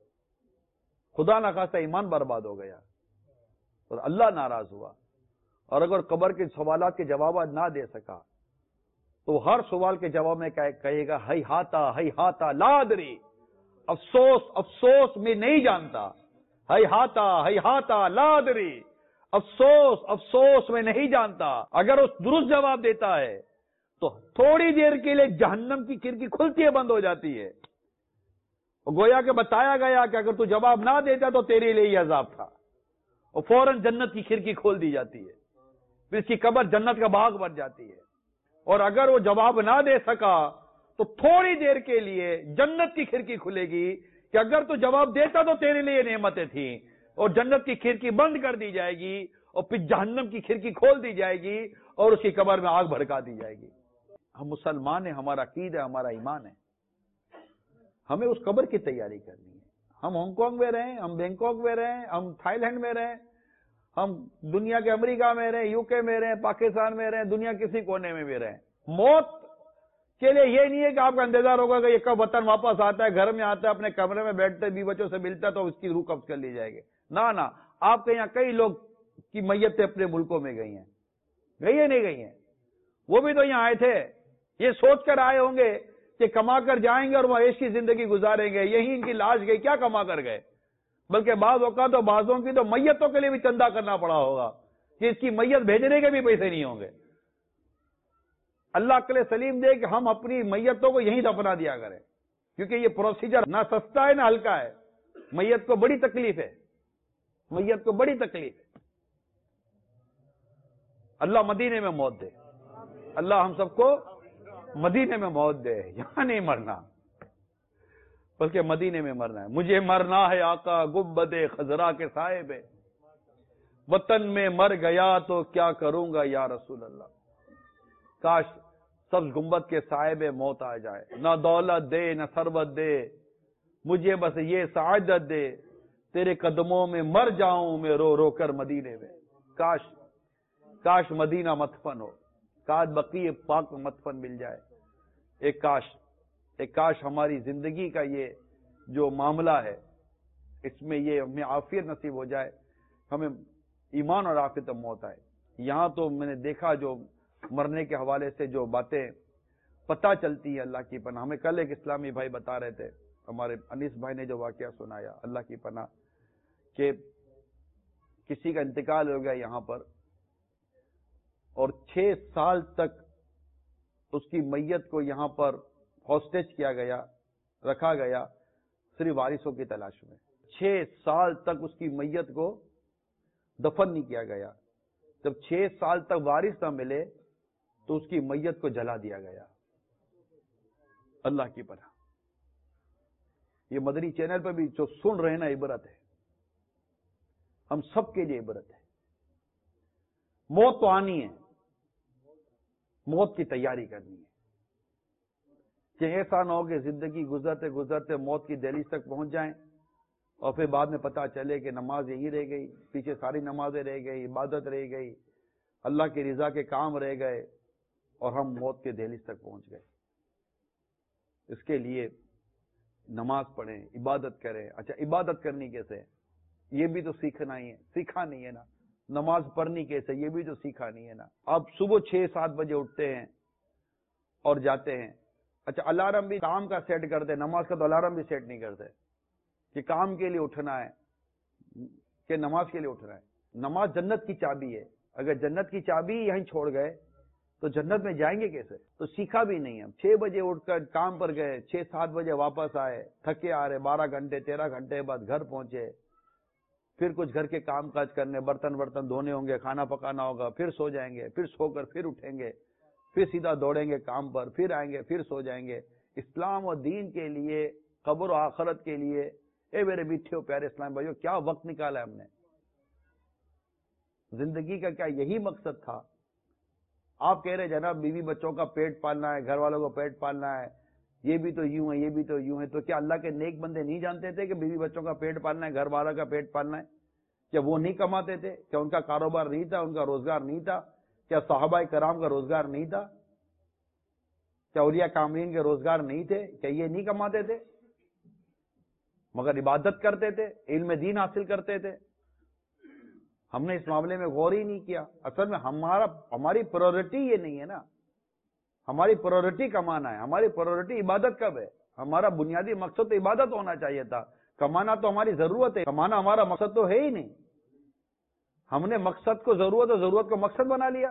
خدا نہ خواستہ ایمان برباد ہو گیا اور اللہ ناراض ہوا، اور اگر قبر کے سوالات کے جوابات نہ دے سکا تو ہر سوال کے جواب میں کہے گا ہی ہاتا لا ادری، افسوس افسوس میں نہیں جانتا، ہی ہاتا لا ادری، افسوس افسوس میں نہیں جانتا۔ اگر اس درست جواب دیتا ہے تو تھوڑی دیر کے لیے جہنم کی کھڑکی کھلتی ہے، بند ہو جاتی ہے، گویا کہ بتایا گیا کہ اگر تو جواب نہ دیتا تو تیرے لیے یہ عذاب تھا، اور فوراً جنت کی کھڑکی کھول دی جاتی ہے، پھر اس کی قبر جنت کا باغ بن جاتی ہے۔ اور اگر وہ جواب نہ دے سکا تو تھوڑی دیر کے لیے جنت کی کھڑکی کھلے گی کہ اگر تو جواب دیتا تو تیرے لیے نعمتیں تھیں، اور جنت کی کھڑکی بند کر دی جائے گی، اور پھر جہنم کی کھڑکی کھول دی جائے گی اور اس کی قبر میں آگ بھڑکا دی جائے گی۔ ہم مسلمان ہیں، ہمارا عقیدہ ہے، ہمارا ایمان ہے، ہمیں اس قبر کی تیاری کرنی ہے۔ ہم ہانگ کانگ میں رہیں، ہم بینکاک میں رہیں، ہم تھائی لینڈ میں رہیں، ہم دنیا کے امریکہ میں رہیں، یو کے میں رہیں، پاکستان میں رہیں، دنیا کسی کونے میں بھی رہیں، موت کے لیے یہ نہیں ہے کہ آپ کا انتظار ہوگا کہ یہ کب وطن واپس آتا ہے، گھر میں آتا ہے، اپنے کمرے میں بیٹھتے بیوی بچوں سے ملتا ہے تو اس کی روح قبض کر لی جائے گی۔ نہ آپ کے یہاں کئی لوگ کی میتیں اپنے ملکوں میں گئی ہیں، گئی ہے نہیں گئی ہیں، وہ بھی تو یہاں آئے تھے، یہ سوچ کر آئے ہوں گے کہ کما کر جائیں گے اور وہ عیش کی زندگی گزاریں گے، یہی ان کی لاش گئی، کیا کما کر گئے؟ بلکہ بعض اوقات تو بعضوں کی تو میتوں کے لیے بھی چندہ کرنا پڑا ہوگا کہ اس کی میت بھیجنے کے بھی پیسے نہیں ہوں گے۔ اللہ عقل سلیم دے کہ ہم اپنی میتوں کو یہیں دفنا دیا کریں، کیونکہ یہ پروسیجر نہ سستا ہے نہ ہلکا ہے، میت کو بڑی تکلیف ہے، میت کو بڑی تکلیف ہے۔ اللہ مدینے میں موت دے، اللہ ہم سب کو مدینے میں موت دے، یہاں نہیں مرنا بلکہ مدینے میں مرنا ہے۔ مجھے مرنا ہے آقا گنبد خضرا کے سائے پہ، وطن میں مر گیا تو کیا کروں گا یا رسول اللہ۔ کاش سبز گنبد کے سائے پہ موت آ جائے، نہ دولت دے نہ ثروت دے، مجھے بس یہ سعادت دے، تیرے قدموں میں مر جاؤں میں رو رو کر مدینے میں۔ کاش مدینہ مدفن ہو، کاش بقیع پاک مدفن مل جائے، ایک کاش ہماری زندگی کا یہ جو معاملہ ہے اس میں یہ ہمیں عافیت نصیب ہو جائے، ہمیں ایمان اور عافیت موت آئے۔ یہاں تو میں نے دیکھا جو مرنے کے حوالے سے جو باتیں پتہ چلتی ہیں، اللہ کی پناہ، ہمیں کل ایک اسلامی بھائی بتا رہے تھے، ہمارے انیس بھائی نے جو واقعہ سنایا، اللہ کی پناہ، کہ کسی کا انتقال ہو گیا یہاں پر اور 6 سال تک اس کی میت کو یہاں پر ہاسٹیج کیا گیا، رکھا گیا صرف وارثوں کی تلاش میں۔ 6 سال تک اس کی میت کو دفن نہیں کیا گیا۔ جب 6 سال تک وارث نہ ملے تو اس کی میت کو جلا دیا گیا۔ اللہ کی پناہ، یہ مدنی چینل پہ بھی جو سن رہے ہیں نا، عبرت ہے، ہم سب کے لیے عبرت ہے۔ موت تو آنی ہے، موت کی تیاری کرنی ہے۔ کہ ایسا نہ ہو کہ زندگی گزرتے گزرتے موت کی دہلیز تک پہنچ جائیں اور پھر بعد میں پتہ چلے کہ نماز یہی رہ گئی، پیچھے ساری نمازیں رہ گئی، عبادت رہ گئی، اللہ کی رضا کے کام رہ گئے اور ہم موت کے دہلیز تک پہنچ گئے۔ اس کے لیے نماز پڑھیں، عبادت کریں۔ اچھا عبادت کرنی کیسے؟ یہ بھی تو سیکھنا ہی ہے، سیکھا نہیں ہے نا۔ نماز پڑھنی کیسے؟ یہ بھی تو سیکھا نہیں ہے نا۔ آپ صبح 6-7 بجے اٹھتے ہیں اور جاتے ہیں۔ اچھا الارم بھی کام کا سیٹ کرتے، نماز کا تو الارم بھی سیٹ نہیں کرتے کہ کام کے لیے اٹھنا ہے کہ نماز کے لیے اٹھنا ہے۔ نماز جنت کی چابی ہے، اگر جنت کی چابی یہیں چھوڑ گئے تو جنت میں جائیں گے کیسے؟ تو سیکھا بھی نہیں ہے۔ 6 بجے اٹھ کر کام پر گئے، 6-7 بجے واپس آئے، تھکے آ رہے، 12 گھنٹے 13 گھنٹے بعد گھر پہنچے، پھر کچھ گھر کے کام کاج کرنے، برتن دھونے ہوں گے، کھانا پکانا ہوگا، پھر سو جائیں گے، پھر سو کر پھر اٹھیں گے، پھر سیدھا دوڑیں گے کام پر، پھر آئیں گے، پھر سو جائیں گے۔ اسلام اور دین کے لیے، قبر و آخرت کے لیے، اے میرے میٹھے پیارے اسلام بھائیو، کیا وقت نکالا ہے ہم نے؟ زندگی کا کیا یہی مقصد تھا؟ آپ کہہ رہے جناب بیوی بچوں کا پیٹ پالنا ہے، گھر والوں کو پیٹ پالنا ہے، یہ بھی تو یوں ہے، یہ بھی تو یوں ہے، تو کیا اللہ کے نیک بندے نہیں جانتے تھے کہ بیوی بچوں کا پیٹ پالنا ہے، گھر والوں کا پیٹ پالنا ہے؟ کیا وہ نہیں کماتے تھے؟ کیا ان کا کاروبار نہیں تھا، ان کا روزگار نہیں تھا؟ کیا صحابہ کرام کا روزگار نہیں تھا؟ کیا اولیاء کاملین کے روزگار نہیں تھے؟ کیا یہ نہیں کماتے تھے؟ مگر عبادت کرتے تھے، علم دین حاصل کرتے تھے۔ ہم نے اس معاملے میں غور ہی نہیں کیا۔ اصل میں ہماری پرائورٹی یہ نہیں ہے نا۔ ہماری پرائورٹی کمانا ہے، ہماری پرائورٹی عبادت کب ہے؟ ہمارا بنیادی مقصد تو عبادت ہونا چاہیے تھا۔ کمانا تو ہماری ضرورت ہے، کمانا ہمارا مقصد تو ہے ہی نہیں۔ ہم نے مقصد کو ضرورت اور ضرورت کو مقصد بنا لیا۔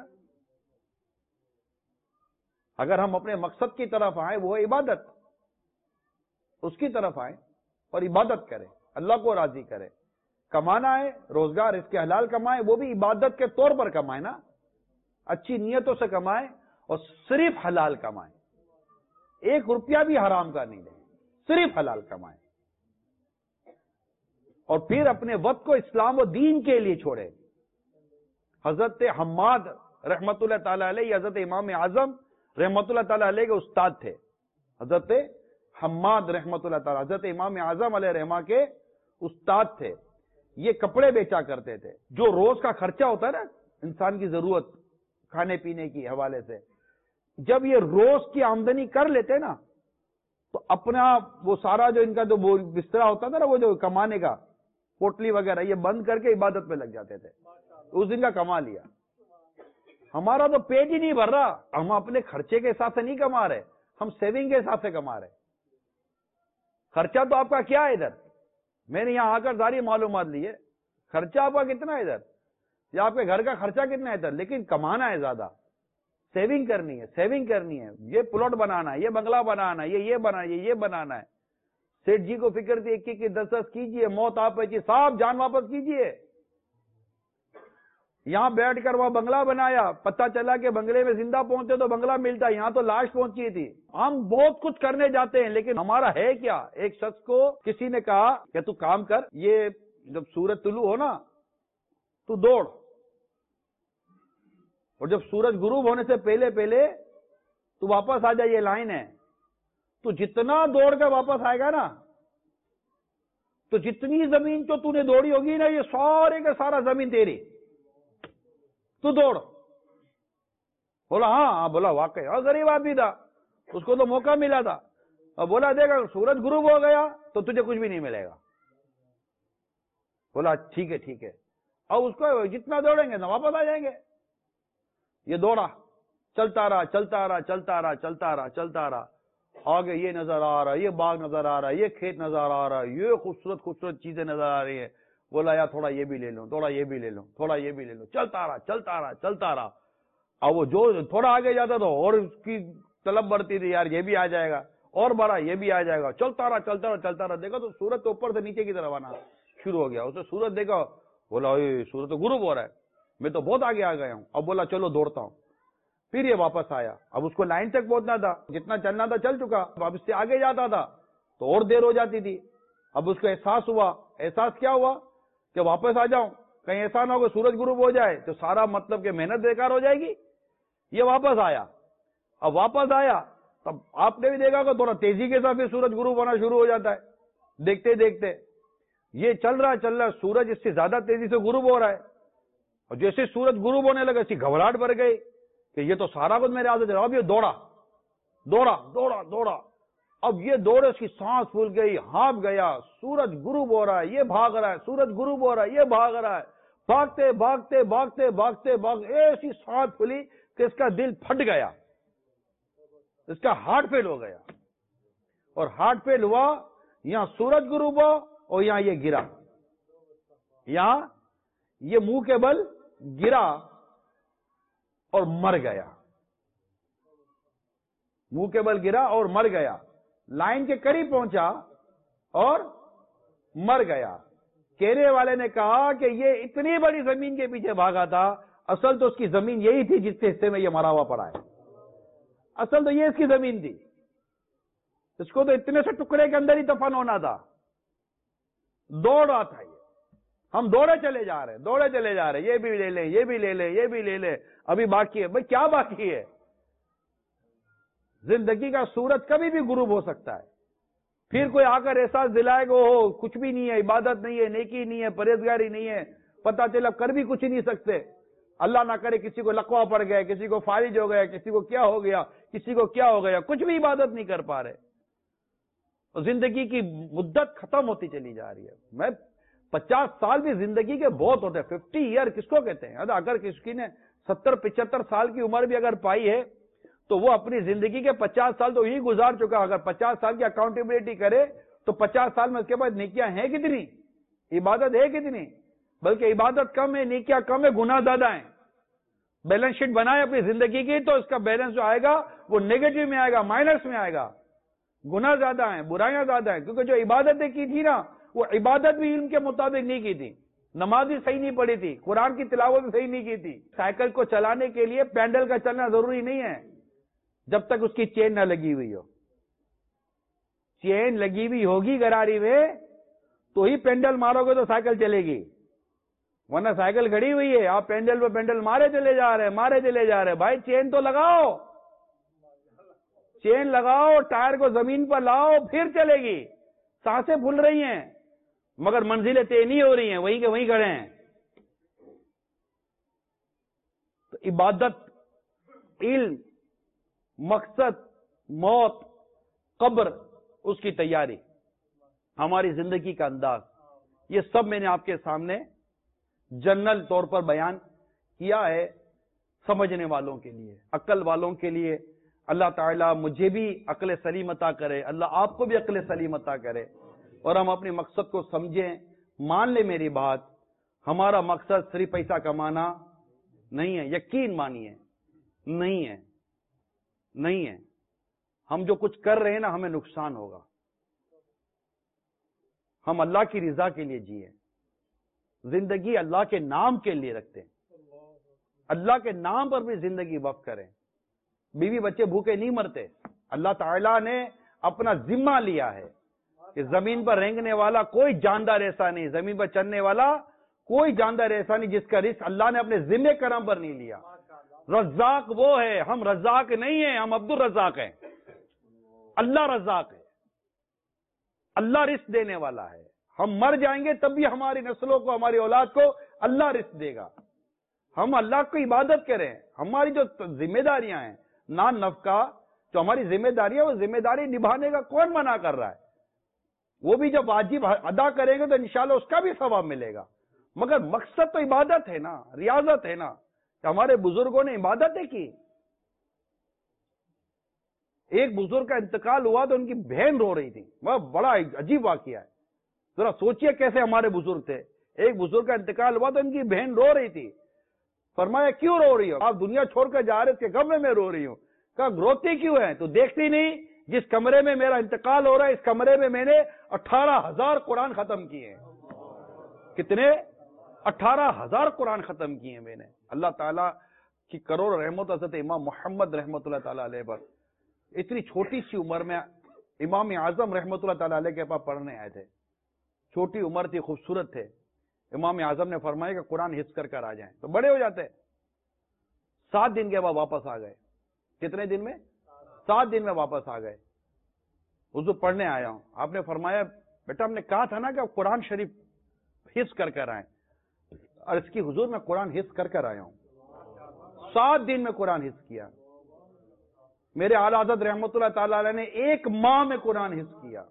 اگر ہم اپنے مقصد کی طرف آئیں، وہ ہے عبادت، اس کی طرف آئیں اور عبادت کریں، اللہ کو راضی کریں۔ کمانا ہے، روزگار اس کے حلال کمائیں، وہ بھی عبادت کے طور پر کمائیں نا، اچھی نیتوں سے کمائیں اور صرف حلال کمائیں، 1 روپیہ بھی حرام کا نہیں دیں، صرف حلال کمائیں، اور پھر اپنے وقت کو اسلام و دین کے لیے چھوڑیں۔ حضرت حماد رحمت اللہ تعالی علیہ، حضرت امام اعظم رحمت اللہ تعالی علیہ کے استاد تھے۔ حضرت حماد رحمت اللہ تعالی، حضرت امام اعظم علیہ رحمہ کے استاد تھے۔ یہ کپڑے بیچا کرتے تھے، جو روز کا خرچہ ہوتا ہے نا انسان کی ضرورت کھانے پینے کی حوالے سے، جب یہ روز کی آمدنی کر لیتے نا تو اپنا وہ سارا جو ان کا جو بسترا ہوتا تھا نا، وہ جو کمانے کا پوٹلی وغیرہ، یہ بند کر کے عبادت میں لگ جاتے تھے۔ اس دن کا کما لیا۔ ہمارا تو پیٹ ہی نہیں بھر رہا، ہم اپنے خرچے کے حساب سے نہیں کما رہے، ہم سیونگ کے حساب سے کما رہے۔ خرچہ تو آپ کا کیا ہے ادھر؟ میں نے یہاں آ کر ساری معلومات لی ہے، خرچہ آپ کا کتنا ہے ادھر، یا آپ کے گھر کا خرچہ کتنا ہے ادھر، لیکن کمانا ہے زیادہ، سیونگ کرنی ہے، سیونگ کرنی ہے، یہ پلاٹ بنانا ہے، یہ بنگلہ بنانا ہے، یہ بنانا ہے، یہ بنانا ہے۔ سیٹھ جی کو فکر تھی 21 10 کیجئے، موت آپ پہ صاحب جان واپس کیجئے۔ یہاں بیٹھ کر وہ بنگلہ بنایا، پتہ چلا کہ بنگلے میں زندہ پہنچتے تو بنگلہ ملتا، یہاں تو لاش پہنچی تھی۔ ہم بہت کچھ کرنے جاتے ہیں لیکن ہمارا ہے کیا؟ ایک شخص کو کسی نے کہا کہ تو کام کر، یہ جب سورج طلوع ہو نا تو دوڑ، اور جب سورج غروب ہونے سے پہلے تو واپس آ جائے، یہ لائن ہے۔ تو جتنا دوڑ کر واپس آئے گا نا، تو جتنی زمین تو نے دوڑی ہوگی نا، یہ سارے کا سارا زمین تیری، تو دوڑ۔ بولا ہاں، بولا واقعی، اور غریب آدمی تھا، اس کو تو موقع ملا تھا، اور بولا دیکھا سورج غروب ہو گیا تو تجھے کچھ بھی نہیں ملے گا۔ بولا ٹھیک ہے، اور اس کو جتنا دوڑیں گے نا واپس آ جائیں گے۔ یہ دوڑا، چلتا رہا، آگے یہ نظر آ رہا ہے، یہ باغ نظر آ رہا ہے، یہ کھیت نظر آ رہا ہے، یہ خوبصورت چیزیں نظر آ رہی ہیں۔ بولا یا تھوڑا یہ بھی لے لوں، تھوڑا یہ بھی لے لوں، تھوڑا یہ بھی لے لوں، چلتا رہا۔ اور وہ جو تھوڑا آگے جاتا تو اور اس کی طلب بڑھتی تھی، یار یہ بھی آ جائے گا، اور بڑا یہ بھی آ جائے گا، چلتا رہا۔ دیکھا تو سورج تو اوپر سے نیچے کی طرف آنا شروع ہو گیا۔ اسے سورج دیکھا، بولا سورج تو غروب ہو رہا ہے، میں تو بہت آگے آ گیا ہوں۔ اب بولا چلو دوڑتا ہوں۔ پھر یہ واپس آیا، اب اس کو لائن تک پہنچنا تھا، جتنا چلنا تھا چل چکا، اب اس سے آگے جاتا تھا تو اور دیر ہو جاتی تھی۔ اب اس کو احساس ہوا، احساس کیا ہوا کہ واپس آ جاؤں، کہیں ایسا نہ ہو کہ سورج غروب ہو جائے تو سارا مطلب کہ محنت بیکار ہو جائے گی۔ یہ واپس آیا، اب واپس آیا تب آپ نے بھی دیکھا کہ تھوڑا تیزی کے ساتھ سورج غروب ہونا شروع ہو جاتا ہے، دیکھتے دیکھتے یہ چل رہا ہے سورج اس سے زیادہ تیزی سے غروب ہو رہا ہے، اور جیسے سورج غروب ہونے لگا اسی گھبراہٹ بڑھ گئی کہ یہ تو سارا کچھ میرے ہاتھ سے، اب یہ دوڑا دوڑا دوڑا دوڑا، اب یہ دوڑے، اس کی سانس پھول گئی، ہانپ گیا، سورج غروب ہو رہا ہے، یہ بھاگ رہا ہے، سورج غروب ہو رہا ہے، یہ بھاگ رہا ہے، بھاگتے بھاگتے بھاگتے بھاگتے بھاگتے ایسی سانس پھولی کہ اس کا دل پھٹ گیا، اس کا ہارٹ فیل ہو گیا، اور ہارٹ فیل ہوا، یہاں سورج غروب ہوا اور یہاں یہ گرا، یہاں یہ منہ کے بل گرا اور مر گیا، منہ کے بل گرا اور مر گیا، لائن کے قریب پہنچا اور مر گیا۔ کہنے والے نے کہا کہ یہ اتنی بڑی زمین کے پیچھے بھاگا تھا، اصل تو اس کی زمین یہی تھی جس کے حصے میں یہ مرا ہوا پڑا ہے، اصل تو یہ اس کی زمین تھی، اس کو تو اتنے سے ٹکڑے کے اندر ہی دفن ہونا تھا۔ دوڑ رہا تھا یہ، ہم دوڑے چلے جا رہے، دوڑے چلے جا رہے، یہ بھی لے لیں، یہ بھی لے لیں، یہ بھی لے لیں، ابھی باقی ہے۔ بھائی کیا باقی ہے؟ زندگی کا سورج کبھی بھی غروب ہو سکتا ہے، پھر کوئی آ کر احساس دلائے گا ہو کچھ بھی نہیں ہے، عبادت نہیں ہے، نیکی نہیں ہے، پرہیزگاری نہیں ہے، پتہ چلا کر بھی کچھ نہیں سکتے، اللہ نہ کرے کسی کو لقوہ پڑ گیا، کسی کو فارج ہو گیا، کسی کو کیا ہو گیا، کسی کو کیا ہو گیا، کچھ بھی عبادت نہیں کر پا رہے، اور زندگی کی مدت ختم ہوتی چلی جا رہی ہے۔ میں 50 سال بھی زندگی کے بہت ہوتے ہیں، 50 ایئر کس کو کہتے ہیں؟ اگر کسی نے 70-75 سال کی عمر بھی اگر پائی ہے تو وہ اپنی زندگی کے 50 سال تو یہی گزار چکا۔ اگر 50 سال کی اکاؤنٹیبلٹی کرے تو 50 سال میں اس کے بعد نیکیاں ہیں کتنی، عبادت ہے کتنی؟ بلکہ عبادت کم ہے، نیکیاں کم ہے، گناہ زیادہ ہیں۔ بیلنس شیٹ بنائے اپنی زندگی کی تو اس کا بیلنس جو آئے گا وہ نیگیٹو میں آئے گا، مائنس میں آئے گا، گناہ زیادہ ہیں، برائیاں زیادہ ہیں، کیونکہ جو عبادتیں کی تھی نا وہ عبادت بھی علم کے مطابق نہیں کی تھی، نماز بھی صحیح نہیں پڑھی تھی، قرآن کی تلاوت بھی صحیح نہیں کی تھی۔ سائیکل کو چلانے کے لیے پینڈل کا چلنا ضروری نہیں ہے جب تک اس کی چین نہ لگی ہوئی ہو، چین لگی ہوئی ہوگی گراری میں تو ہی پینڈل مارو گے تو سائیکل چلے گی، ورنہ سائیکل کھڑی ہوئی ہے، آپ پینڈل پہ پینڈل مارے چلے جا رہے، مارے چلے جا رہے۔ بھائی چین تو لگاؤ، چین لگاؤ، ٹائر کو زمین پر لاؤ، پھر چلے گی۔ سانسیں پھول رہی ہیں مگر منزلیں طے نہیں ہو رہی ہیں، وہیں کے وہیں کھڑے ہیں۔ تو عبادت، علم، مقصد، موت، قبر، اس کی تیاری، ہماری زندگی کا انداز، یہ سب میں نے آپ کے سامنے جنرل طور پر بیان کیا ہے سمجھنے والوں کے لیے، عقل والوں کے لیے۔ اللہ تعالیٰ مجھے بھی عقل سلیم عطا کرے، اللہ آپ کو بھی عقل سلیم عطا کرے، اور ہم اپنے مقصد کو سمجھیں۔ مان لے میری بات، ہمارا مقصد صرف پیسہ کمانا نہیں ہے، یقین مانیے نہیں ہے، نہیں ہے۔ ہم جو کچھ کر رہے ہیں نا ہمیں نقصان ہوگا۔ ہم اللہ کی رضا کے لیے جیے، زندگی اللہ کے نام کے لیے رکھتے ہیں، اللہ کے نام پر بھی زندگی وقف کریں۔ بیوی بچے بھوکے نہیں مرتے، اللہ تعالیٰ نے اپنا ذمہ لیا ہے کہ زمین پر رینگنے والا کوئی جاندار ایسا نہیں، زمین پر چلنے والا کوئی جاندار ایسا نہیں جس کا رزق اللہ نے اپنے ذمہ کرم پر نہیں لیا۔ رزاق وہ ہے، ہم رزاق نہیں ہیں، ہم عبد الرزاق ہیں۔ اللہ رزاق ہے، اللہ رزق دینے والا ہے۔ ہم مر جائیں گے تب بھی ہماری نسلوں کو، ہماری اولاد کو اللہ رزق دے گا۔ ہم اللہ کی عبادت کریں، ہماری جو ذمہ داریاں ہیں، نان نفقہ جو ہماری ذمہ داریاں، وہ ذمہ داری نبھانے کا کون منع کر رہا ہے؟ وہ بھی جب واجب ادا کریں گے تو انشاءاللہ اس کا بھی ثواب ملے گا، مگر مقصد تو عبادت ہے نا، ریاضت ہے نا۔ کہ ہمارے بزرگوں نے عبادتیں کی۔ ایک بزرگ کا انتقال ہوا تو ان کی بہن رو رہی تھی، وہ بڑا عجیب واقعہ ہے، ذرا سوچئے کیسے ہمارے بزرگ تھے۔ ایک بزرگ کا انتقال ہوا تو ان کی بہن رو رہی تھی، فرمایا کیوں رو رہی ہو؟ آپ دنیا چھوڑ کر جا رہے اس کے غم میں رو رہی ہوں۔ کہا روتی کیوں ہے؟ تو دیکھتی نہیں جس کمرے میں میرا انتقال ہو رہا ہے اس کمرے میں میں نے 18,000 قرآن ختم کیے ہیں۔ کتنے؟ 18,000 قرآن ختم کیے ہیں میں نے۔ اللہ تعالیٰ کی کروڑ رحمت حضرت امام محمد رحمت اللہ تعالیٰ علیہ پر، اتنی چھوٹی سی عمر میں امام اعظم رحمت اللہ تعالیٰ علیہ کے پاس پڑھنے آئے تھے، چھوٹی عمر تھی، خوبصورت تھے۔ امام اعظم نے فرمایا کہ قرآن حفظ کر آ جائیں، تو بڑے ہو جاتے۔ 7 دن کے بعد واپس آ گئے۔ کتنے دن میں؟ 7 दिन में वापस आ गए, वुज़ू पढ़ने आया हूं। आपने फरमाया बेटा हमने कहा था ना कि आप कुरान शरीफ हिफ्ज़ कर कर आए, और इसकी हुजूर मैं कुरान हिफ्ज़ कर कर आया हूं। 7 दिन में कुरान हिफ्ज़ किया। मेरे आला हज़रत रहमतुल्लाह ताला अलैह ने 1 माह में कुरान हिफ्ज़ किया,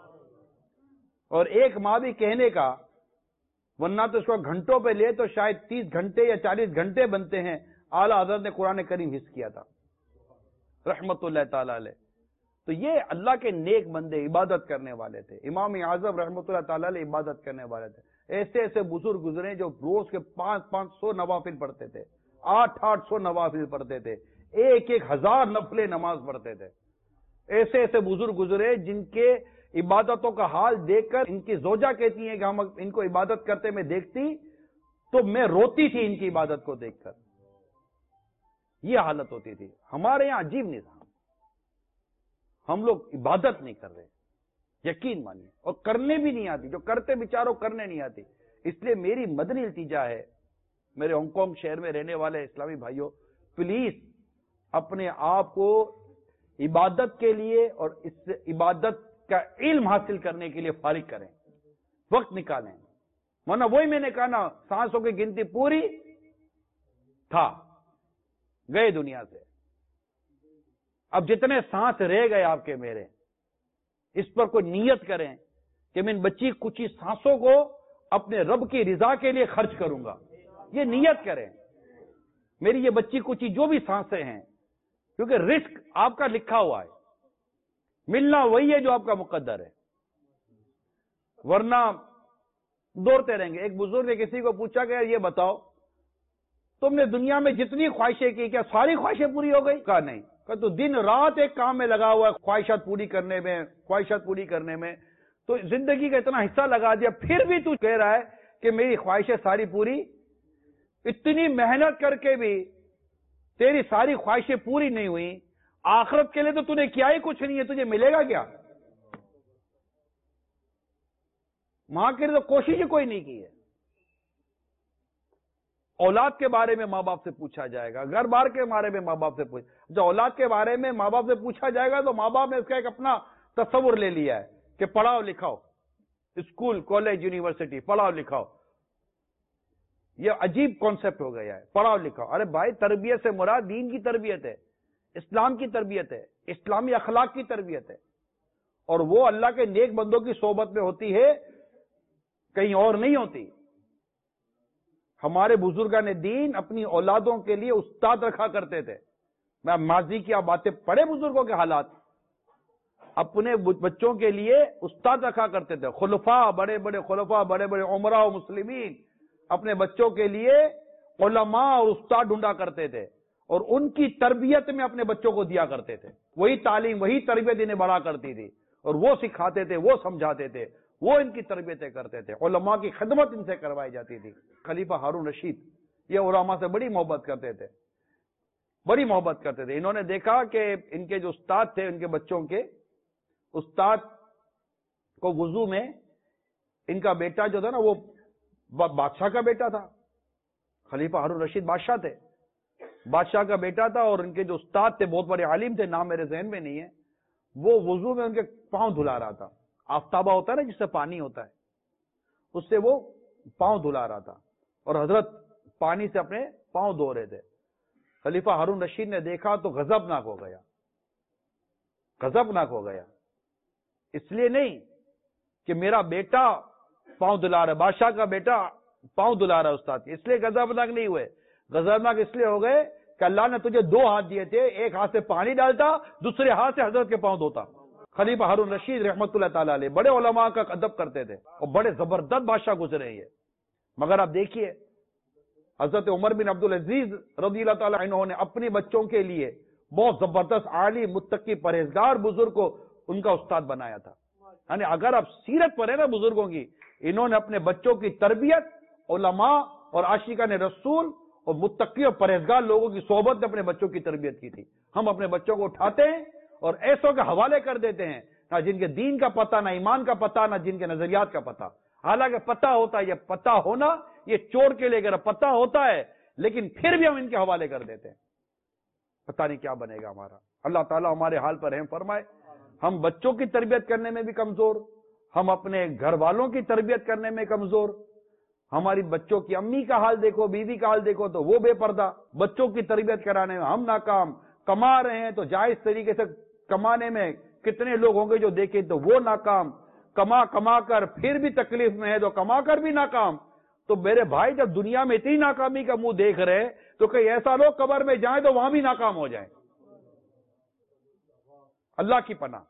और 1 माह भी कहने का, वरना तो इसको घंटों पे ले तो शायद 30 घंटे या 40 घंटे बनते हैं। आला हज़रत ने कुरान करीम हिफ्ज़ किया था रहमतुल्लाह ताला अलैह। तो ये अल्लाह के नेक बंदे इबादत करने वाले थे। इमाम आज़म रहमतुल्लाह ताला अलैह इबादत करने वाले थे। ऐसे ऐसे बुजुर्ग गुजरे जो रोज के 500 नवाफिल पढ़ते थे, 800 नवाफिल पढ़ते थे, 1000 नफले नमाज पढ़ते थे। ऐसे ऐसे बुजुर्ग गुजरे जिनके इबादतों का हाल देखकर इनकी जोजा कहती है कि हम इनको इबादत करते मैं देखती तो मैं रोती थी इनकी इबादत को देखकर। यह हालत होती थी। हमारे यहां अजीब निज़ाम, हम लोग इबादत नहीं कर रहे, यकीन मानिए, और करने भी नहीं आती। जो करते बेचारों करने नहीं आती। इसलिए मेरी मदनी इल्तिजा है, मेरे हांगकांग शहर में रहने वाले इस्लामी भाइयों, प्लीज अपने आप को इबादत के लिए और इस इबादत का इल्म हासिल करने के लिए फारिग करें, वक्त निकालें। वरना वही मैंने कहा ना, सांसों की गिनती पूरी था, गए दुनिया से। अब जितने सांस रह गए आपके मेरे, इस पर कोई नियत करें कि मैं इन बच्ची कुछ सांसों को अपने रब की रिजा के लिए खर्च करूंगा। ये नियत करें, मेरी ये बच्ची कुछ जो भी सांसें हैं, क्योंकि रिस्क आपका लिखा हुआ है, मिलना वही है जो आपका मुकद्दर है, वरना दौड़ते रहेंगे। एक बुजुर्ग ने किसी को पूछा कि ये बताओ तुमने दुनिया में जितनी ख्वाहिशें की, क्या सारी ख्वाहिशें पूरी हो गई? कहा नहीं। कहा तो दिन रात एक काम में लगा हुआ है, ख्वाहिशात पूरी करने में, ख्वाहिशात पूरी करने में, तो जिंदगी का इतना हिस्सा लगा दिया, फिर भी तू कह रहा है कि मेरी ख्वाहिशें सारी पूरी। इतनी मेहनत करके भी तेरी सारी ख्वाहिशें पूरी नहीं हुई, आखिरत के लिए तो तूने किया ही कुछ नहीं है, तुझे मिलेगा क्या? वहां के लिए तो कोशिश ही कोई नहीं की है। औलाद के बारे में माँ बाप से पूछा जाएगा, घर बार के बारे में माँ बाप से पूछ, जब औलाद के बारे में माँ बाप से पूछा जाएगा तो माँ बाप ने इसका एक अपना तस्वुर ले लिया है कि पढ़ाओ लिखाओ, स्कूल कॉलेज यूनिवर्सिटी पढ़ाओ लिखाओ। यह अजीब कॉन्सेप्ट हो गया है, पढ़ाओ लिखाओ। अरे भाई, तरबियत से मुराद दीन की तरबियत है, इस्लाम की तरबियत है, इस्लामी अखलाक की तरबियत है, और वो अल्लाह के नेक बंदों की सोबत में होती है, कहीं और नहीं होती। हमारे बुजुर्गान ने दीन अपनी औलादों के लिए उस्ताद रखा करते थे। मैं माजी की आप बातें पढ़े, बुजुर्गों के हालात, अपने बच्चों के लिए उस्ताद रखा करते थे। खुलफा, बड़े बड़े खुलफा, बड़े बड़े उमरा और मुस्लिमीन अपने बच्चों के लिए उलमा और उस्ताद ढूंढा करते थे, और उनकी तरबियत में अपने बच्चों को दिया करते थे। वही तालीम, वही तरबियत इन्हें बढ़ा करती थी, और वो सिखाते थे, वो समझाते थे, वो इनकी तरबियतें करते थे। उलमा की खिदमत इनसे करवाई जाती थी। खलीफा हारून रशीद ये उलमा से बड़ी मोहब्बत करते थे, बड़ी मोहब्बत करते थे। इन्होंने देखा कि इनके जो उस्ताद थे, उनके बच्चों के उस्ताद को वुजू में, इनका बेटा जो था ना वो बादशाह का बेटा था। खलीफा हारून रशीद बादशाह थे, बादशाह का बेटा था, और उनके जो उस्ताद थे बहुत बड़े आलिम थे, नाम मेरे जहन में नहीं है। वो वुजू में उनके पांव धुला रहा था। आफ्ताबा होता है ना जिससे पानी होता है, उससे वो पांव धुला रहा था, और हजरत पानी से अपने पांव धो रहे थे। खलीफा हारून रशीद ने देखा तो गजबनाक हो गया, गजबनाक हो गया। इसलिए नहीं कि मेरा बेटा पांव धुला रहा है, बादशाह का बेटा पांव धुला रहा है उस्ताद, इसलिए गजबनाक नहीं हुए। गजबनाक इसलिए हो गए कि अल्लाह ने तुझे 2 हाथ दिए थे, एक हाथ से पानी डालता, दूसरे हाथ से हजरत के पांव धोता। खलीफा हारून रशीद रहमतुल्लाह ताला अलैह बड़े उलमा का अदब करते थे, और बड़े जबरदस्त बादशाह गुजरे ये। मगर आप देखिए, हजरत उमर बिन अब्दुल अजीज रज़ियल्लाहु ताला अन्हु ने अपने बच्चों के लिए बहुत जबरदस्त आलिम, मुत्तकी, परहेजगार बुजुर्ग को उनका उस्ताद बनाया था। यानी अगर आप सीरत पढ़े ना बुजुर्गों की, इन्होंने अपने बच्चों की तरबियत उलमा और आशिकाने रसूल और मुत्तकी और परहेजगार लोगों की सोहबत में अपने बच्चों की तरबियत की थी। हम अपने बच्चों को उठाते हैं और ऐसों के हवाले कर देते हैं, ना जिनके दीन का पता, ना ईमान का पता, ना जिनके नजरियात का पता। हालांकि पता होता है, ये पता होना ये चोर के लिए अगर पता होता है, लेकिन फिर भी हम इनके हवाले कर देते हैं। پتہ نہیں کیا بنے گا ہمارا. اللہ تعالیٰ ہمارے حال پر رحم فرمائے. ہم بچوں کی تربیت کرنے میں بھی کمزور, ہم اپنے گھر والوں کی تربیت کرنے میں کمزور. ہماری بچوں کی امی کا حال دیکھو, بیوی کا حال دیکھو تو وہ بے پردہ. بچوں کی تربیت کرانے میں ہم ناکام. کما رہے ہیں تو جائز طریقے سے کمانے میں کتنے لوگ ہوں گے جو دیکھیں تو وہ ناکام. کما کر پھر بھی تکلیف میں ہے تو کما کر بھی ناکام. تو میرے بھائی جب دنیا میں اتنی ناکامی کا منہ دیکھ رہے تو کہیں ایسا لوگ قبر میں جائیں تو وہاں بھی ناکام ہو جائیں. اللہ کی پناہ.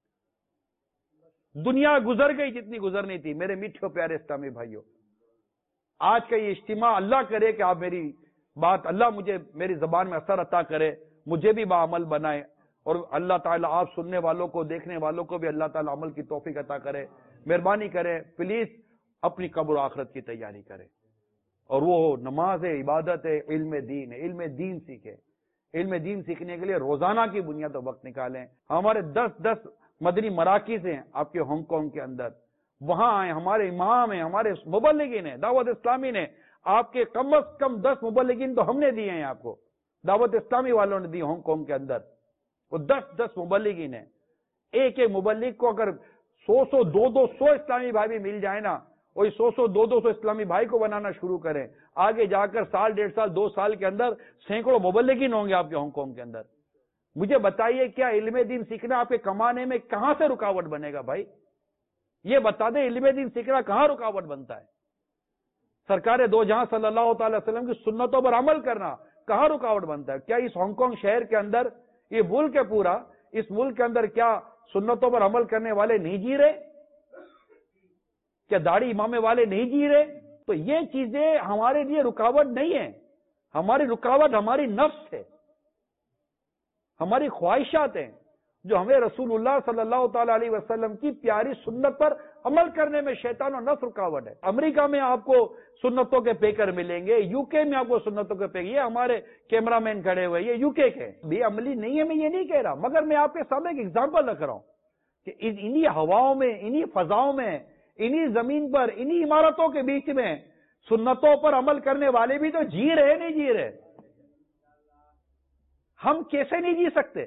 دنیا گزر گئی جتنی گزرنی تھی. میرے میٹھے پیارے اسلامی بھائیوں, آج کا یہ اجتماع اللہ کرے کہ آپ میری بات, اللہ مجھے میری زبان میں اثر عطا کرے, مجھے بھی باعمل بنائے, اور اللہ تعالیٰ آپ سننے والوں کو, دیکھنے والوں کو بھی اللہ تعالیٰ عمل کی توفیق عطا کرے. مہربانی کرے پلیز اپنی قبر و آخرت کی تیاری کرے, اور وہ نماز ہے, عبادت ہے, علم دین ہے. علم دین سیکھے. علم دین سیکھنے کے لیے روزانہ کی بنیاد پر وقت نکالیں. ہمارے 10 مدنی مراکز ہیں آپ کے ہانگ کانگ کے اندر, وہاں آئیں. ہمارے امام ہیں, ہمارے مبلغین ہیں, دعوت اسلامی نے آپ کے کم از کم 10 مبلغین تو ہم نے دیے ہیں آپ کو, دعوت اسلامی والوں نے دی ہانگ کانگ کے اندر. وہ 10 مبلغین ہیں. ایک مبلغ کو اگر 100 200 اسلامی بھائی بھی مل جائے نا, وہی 100 200 اسلامی بھائی کو بنانا شروع کریں, آگے جا کر سال 1.5 سال 2 سال کے اندر سینکڑوں مبلغین ہوں گے آپ کے ہانگ کانگ کے اندر. مجھے بتائیے کیا علم دین سیکھنا آپ کے کمانے میں کہاں سے رکاوٹ بنے گا بھائی؟ یہ بتا دیں, علم دین سیکھنا کہاں رکاوٹ بنتا ہے؟ سرکار دو جہاں صلی اللہ تعالی وسلم کی سنتوں پر عمل کرنا کہاں رکاوٹ بنتا ہے؟ کیا اس ہانگ کانگ شہر کے اندر, یہ ملک ہے پورا, اس ملک کے اندر کیا سنتوں پر عمل کرنے والے نہیں جی رہے؟ کیا داڑھی امامے والے نہیں جی رہے؟ تو یہ چیزیں ہمارے لیے رکاوٹ نہیں ہے. ہماری رکاوٹ ہماری نفس ہے, ہماری خواہشات ہیں, جو ہمیں رسول اللہ صلی اللہ تعالی علیہ وسلم کی پیاری سنت پر عمل کرنے میں شیطان اور نفس رکاوٹ ہے. امریکہ میں آپ کو سنتوں کے پیکر ملیں گے, یو کے میں آپ کو سنتوں کے پیکر, یہ ہمارے کیمرہ مین کھڑے ہوئے, یہ یو کے بھی عملی نہیں ہے, میں یہ نہیں کہہ رہا, مگر میں آپ کے سامنے ایک ایگزامپل رکھ رہا ہوں کہ انہی ہواؤں میں, انہی فضاؤں میں, انہی زمین پر, انہی عمارتوں کے بیچ میں سنتوں پر عمل کرنے والے بھی تو جی رہے نہیں جی رہے. ہم کیسے نہیں جی سکتے؟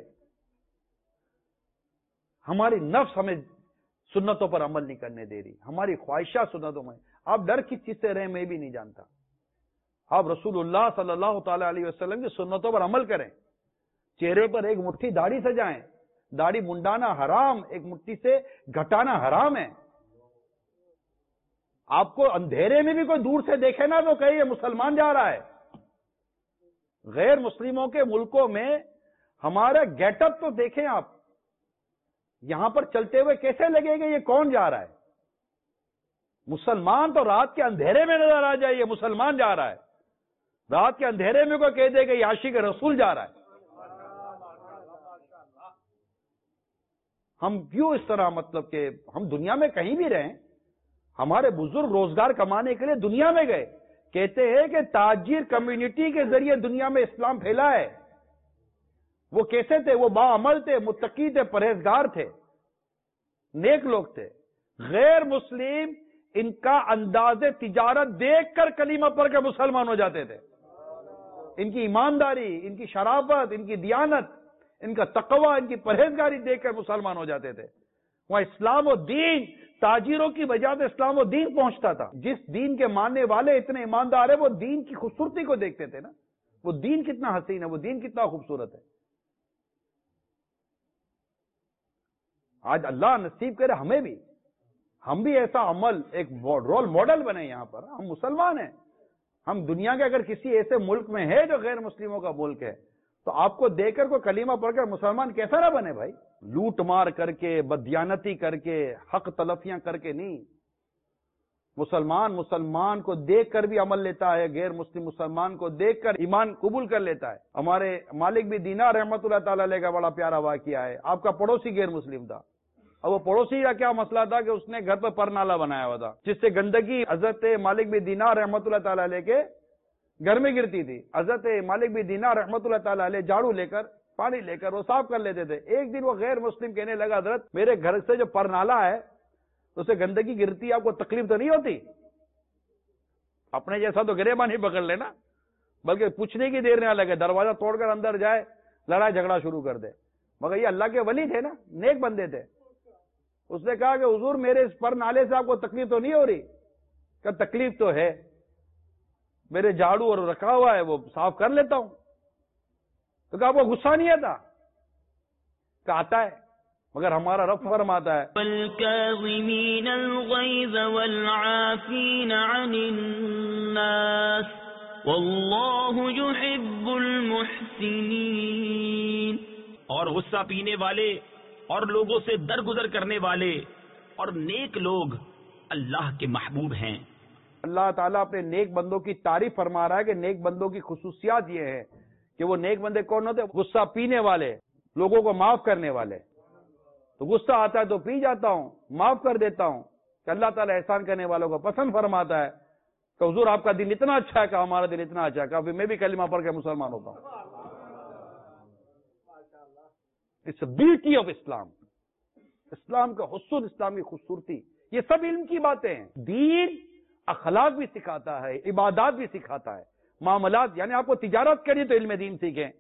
ہماری نفس ہمیں سنتوں پر عمل نہیں کرنے دے رہی, ہماری خواہشات سنتوں میں. آپ ڈر کس چیز سے رہے میں بھی نہیں جانتا. آپ رسول اللہ صلی اللہ تعالی علیہ وسلم کی سنتوں پر عمل کریں. چہرے پر ایک مٹھی داڑھی سجائیں, داڑھی منڈانا حرام, ایک مٹھی سے گھٹانا حرام ہے. آپ کو اندھیرے میں بھی کوئی دور سے دیکھے نا تو کہے یہ مسلمان جا رہا ہے. غیر مسلموں کے ملکوں میں ہمارا گیٹ اپ تو دیکھیں آپ, یہاں پر چلتے ہوئے کیسے لگے گا یہ کون جا رہا ہے؟ مسلمان تو رات کے اندھیرے میں نظر آ جائے یہ مسلمان جا رہا ہے. رات کے اندھیرے میں کوئی کہہ دے کہ یہ عاشق رسول جا رہا ہے. ہم کیوں اس طرح, مطلب کہ ہم دنیا میں کہیں بھی رہیں, ہمارے بزرگ روزگار کمانے کے لیے دنیا میں گئے, کہتے ہیں کہ تاجر کمیونٹی کے ذریعے دنیا میں اسلام پھیلا ہے. وہ کیسے تھے؟ وہ باعمل تھے, متقی تھے, پرہیزگار تھے, نیک لوگ تھے. غیر مسلم ان کا انداز تجارت دیکھ کر کلمہ پڑھ کے مسلمان ہو جاتے تھے. ان کی ایمانداری, ان کی شرافت, ان کی دیانت, ان کا تقوی, ان کی پرہیزگاری دیکھ کر مسلمان ہو جاتے تھے. وہاں اسلام و دین تاجروں کی وجہ سے اسلام و دین پہنچتا تھا. جس دین کے ماننے والے اتنے ایماندار ہیں وہ دین کی خوبصورتی کو دیکھتے تھے نا, وہ دین کتنا حسین ہے, وہ دین کتنا خوبصورت ہے. آج اللہ نصیب کرے ہمیں بھی, ہم بھی ایسا عمل ایک رول ماڈل بنے. یہاں پر ہم مسلمان ہیں, ہم دنیا کے اگر کسی ایسے ملک میں ہے جو غیر مسلموں کا ملک ہے تو آپ کو دیکھ کر کوئی کلمہ پڑھ کر مسلمان کیسا نہ بنے بھائی؟ لوٹ مار کر کے, بددیانتی کر کے, حق تلفیاں کر کے نہیں. مسلمان کو دیکھ کر بھی عمل لیتا ہے, غیر مسلم مسلمان کو دیکھ کر ایمان قبول کر لیتا ہے. ہمارے مالک بن دینار رحمۃ اللہ تعالی علیہ کا بڑا پیارا واقعہ ہے. آپ کا پڑوسی غیر مسلم تھا, اب وہ پڑوسی کا کیا مسئلہ تھا کہ اس نے گھر پر پر نالا بنایا ہوا تھا جس سے گندگی حضرت مالک بن دینار رحمۃ اللہ تعالی علیہ کے گھر میں گرتی تھی. حضرت مالک بن دینار رحمۃ اللہ تعالی علیہ جھاڑو لے کر, پانی لے کر وہ صاف کر لیتے تھے. ایک دن وہ غیر مسلم کہنے لگا, حضرت میرے گھر سے جو پر نالا ہے اسے گندگی گرتی, آپ کو تکلیف تو نہیں ہوتی؟ اپنے جیسا تو گریباں نہیں پکڑ لینا, بلکہ پوچھنے کی دیر نہ لگے, دروازہ توڑ کر اندر جائے, لڑائی جھگڑا شروع کر دے. مگر یہ اللہ کے ولی تھے نا, نیک بندے تھے. اس نے کہا کہ حضور میرے اس پر نالے سے آپ کو تکلیف تو نہیں ہو رہی؟ کہ تکلیف تو ہے, میرے جھاڑو اور رکھا ہوا ہے وہ صاف کر لیتا ہوں. تو کہا آپ کو غصہ نہیں آتا؟ کہ آتا ہے, مگر ہمارا رب فرماتا ہے والکاظمین الغیظ والعافین عن الناس واللہ یحب المحسنین. اور غصہ پینے والے اور لوگوں سے درگزر کرنے والے اور نیک لوگ اللہ کے محبوب ہیں. اللہ تعالیٰ اپنے نیک بندوں کی تعریف فرما رہا ہے کہ نیک بندوں کی خصوصیات یہ ہے کہ وہ نیک بندے کون ہوتے ہیں؟ غصہ پینے والے, لوگوں کو معاف کرنے والے. تو غصہ آتا ہے تو پی جاتا ہوں, معاف کر دیتا ہوں. کہ اللہ تعالیٰ احسان کرنے والوں کو پسند فرماتا ہے کہ حضور آپ کا دل اتنا اچھا ہے, کہ ہمارا دل اتنا اچھا ہے کہ میں بھی کلمہ پڑھ کے مسلمان ہوتا ہوں. اٹس بیوٹی آف اسلام, اسلام کا حسن, اسلام کی خوبصورتی. یہ سب علم کی باتیں ہیں. دین اخلاق بھی سکھاتا ہے, عبادات بھی سکھاتا ہے, معاملات. یعنی آپ کو تجارت کرنی تو علم دین سیکھیں,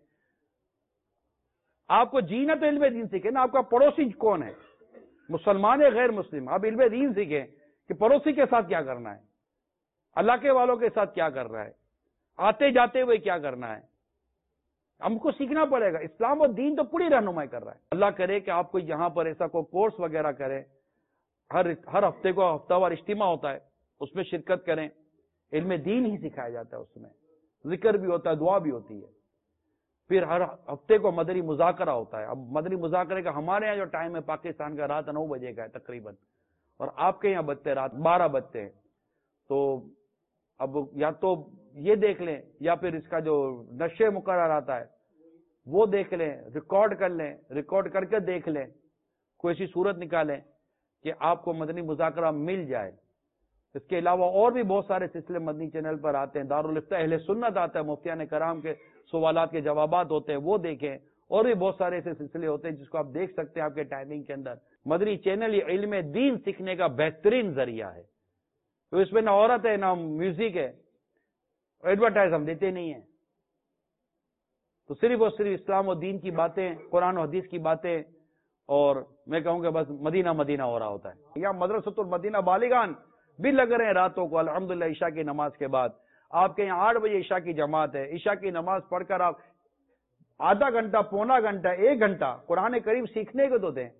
آپ کو جینا تو علم دین سیکھیں نا. آپ کا پڑوسی کون ہے, مسلمان ہے غیر مسلم, آپ علم دین سیکھیں کہ پڑوسی کے ساتھ کیا کرنا ہے, اللہ کے والوں کے ساتھ کیا کر رہا ہے, آتے جاتے ہوئے کیا کرنا ہے. ہم کو سیکھنا پڑے گا. اسلام اور دین تو پوری رہنمائی کر رہا ہے. اللہ کرے کہ آپ کو یہاں پر ایسا کوئی کورس وغیرہ کریں, ہر ہفتے کو ہفتہ وار اجتماع ہوتا ہے, اس میں شرکت کریں. علم دین ہی سکھایا جاتا ہے, اس میں ذکر بھی ہوتا ہے, دعا بھی ہوتی ہے. پھر ہر ہفتے کو مدنی مذاکرہ ہوتا ہے. اب مدنی مذاکرے کا ہمارے یہاں جو ٹائم ہے پاکستان کا رات 9 بجے کا ہے تقریباً, اور آپ کے یہاں بجتے رات 12 بجتے ہیں. تو اب یا تو یہ دیکھ لیں یا پھر اس کا جو نشے مقرر آتا ہے وہ دیکھ لیں, ریکارڈ کر لیں, ریکارڈ کر کے دیکھ لیں, کوئی ایسی صورت نکالیں کہ آپ کو مدنی مذاکرہ مل جائے. اس کے علاوہ اور بھی بہت سارے سلسلے مدنی چینل پر آتے ہیں. دارالفتہ اہل سنت آتا ہے, مفتیان کرام کے سوالات کے جوابات ہوتے ہیں, وہ دیکھیں. اور بھی بہت سارے ایسے سلسلے ہوتے ہیں جس کو آپ دیکھ سکتے ہیں آپ کے ٹائمنگ کے اندر. مدنی چینل یہ علم دین سیکھنے کا بہترین ذریعہ ہے. تو اس میں نہ عورت ہے نہ میوزک ہے, ایڈورٹائز ہم دیتے نہیں ہیں. تو صرف اور صرف اسلام و دین کی باتیں, قرآن و حدیث کی باتیں, اور میں کہوں کہ بس مدینہ مدینہ ہو رہا ہوتا ہے. یا مدرسۃ المدینہ بالغان بھی لگ رہے ہیں راتوں کو الحمدللہ عشاء کی نماز کے بعد. آپ کے یہاں 8 بجے عشاء کی جماعت ہے, عشاء کی نماز پڑھ کر آپ آدھا گھنٹہ, پونا گھنٹہ, 1 گھنٹہ قرآن کریم سیکھنے کو تو دیں.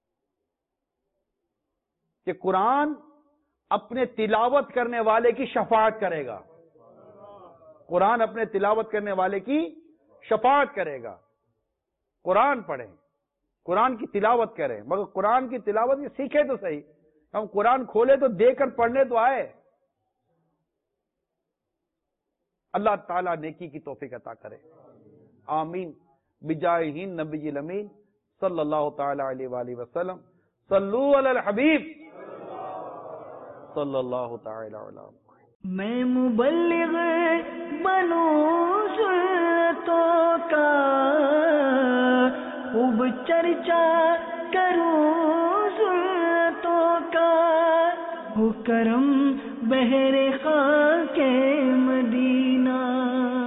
کہ قرآن اپنے تلاوت کرنے والے کی شفاعت کرے گا. قرآن اپنے تلاوت کرنے والے کی شفاعت کرے گا. قرآن پڑھیں, قرآن کی تلاوت کریں, مگر قرآن کی تلاوت کی سیکھے تو صحیح. ہم قرآن کھولے تو دیکھ کر پڑھنے تو آئے. اللہ تعالیٰ نیکی کی توفیق عطا کرے, آمین. بجاہ نبی الامین صلی اللہ تعالی علیہ وآلہ وسلم. صلو علی الحبیب صلی اللہ تعالی علیہ. میں مبلغ بنوں سنتوں کا, خوب چرچا کروں سنتوں کا, ہو کرم بہر خاک مدینہ.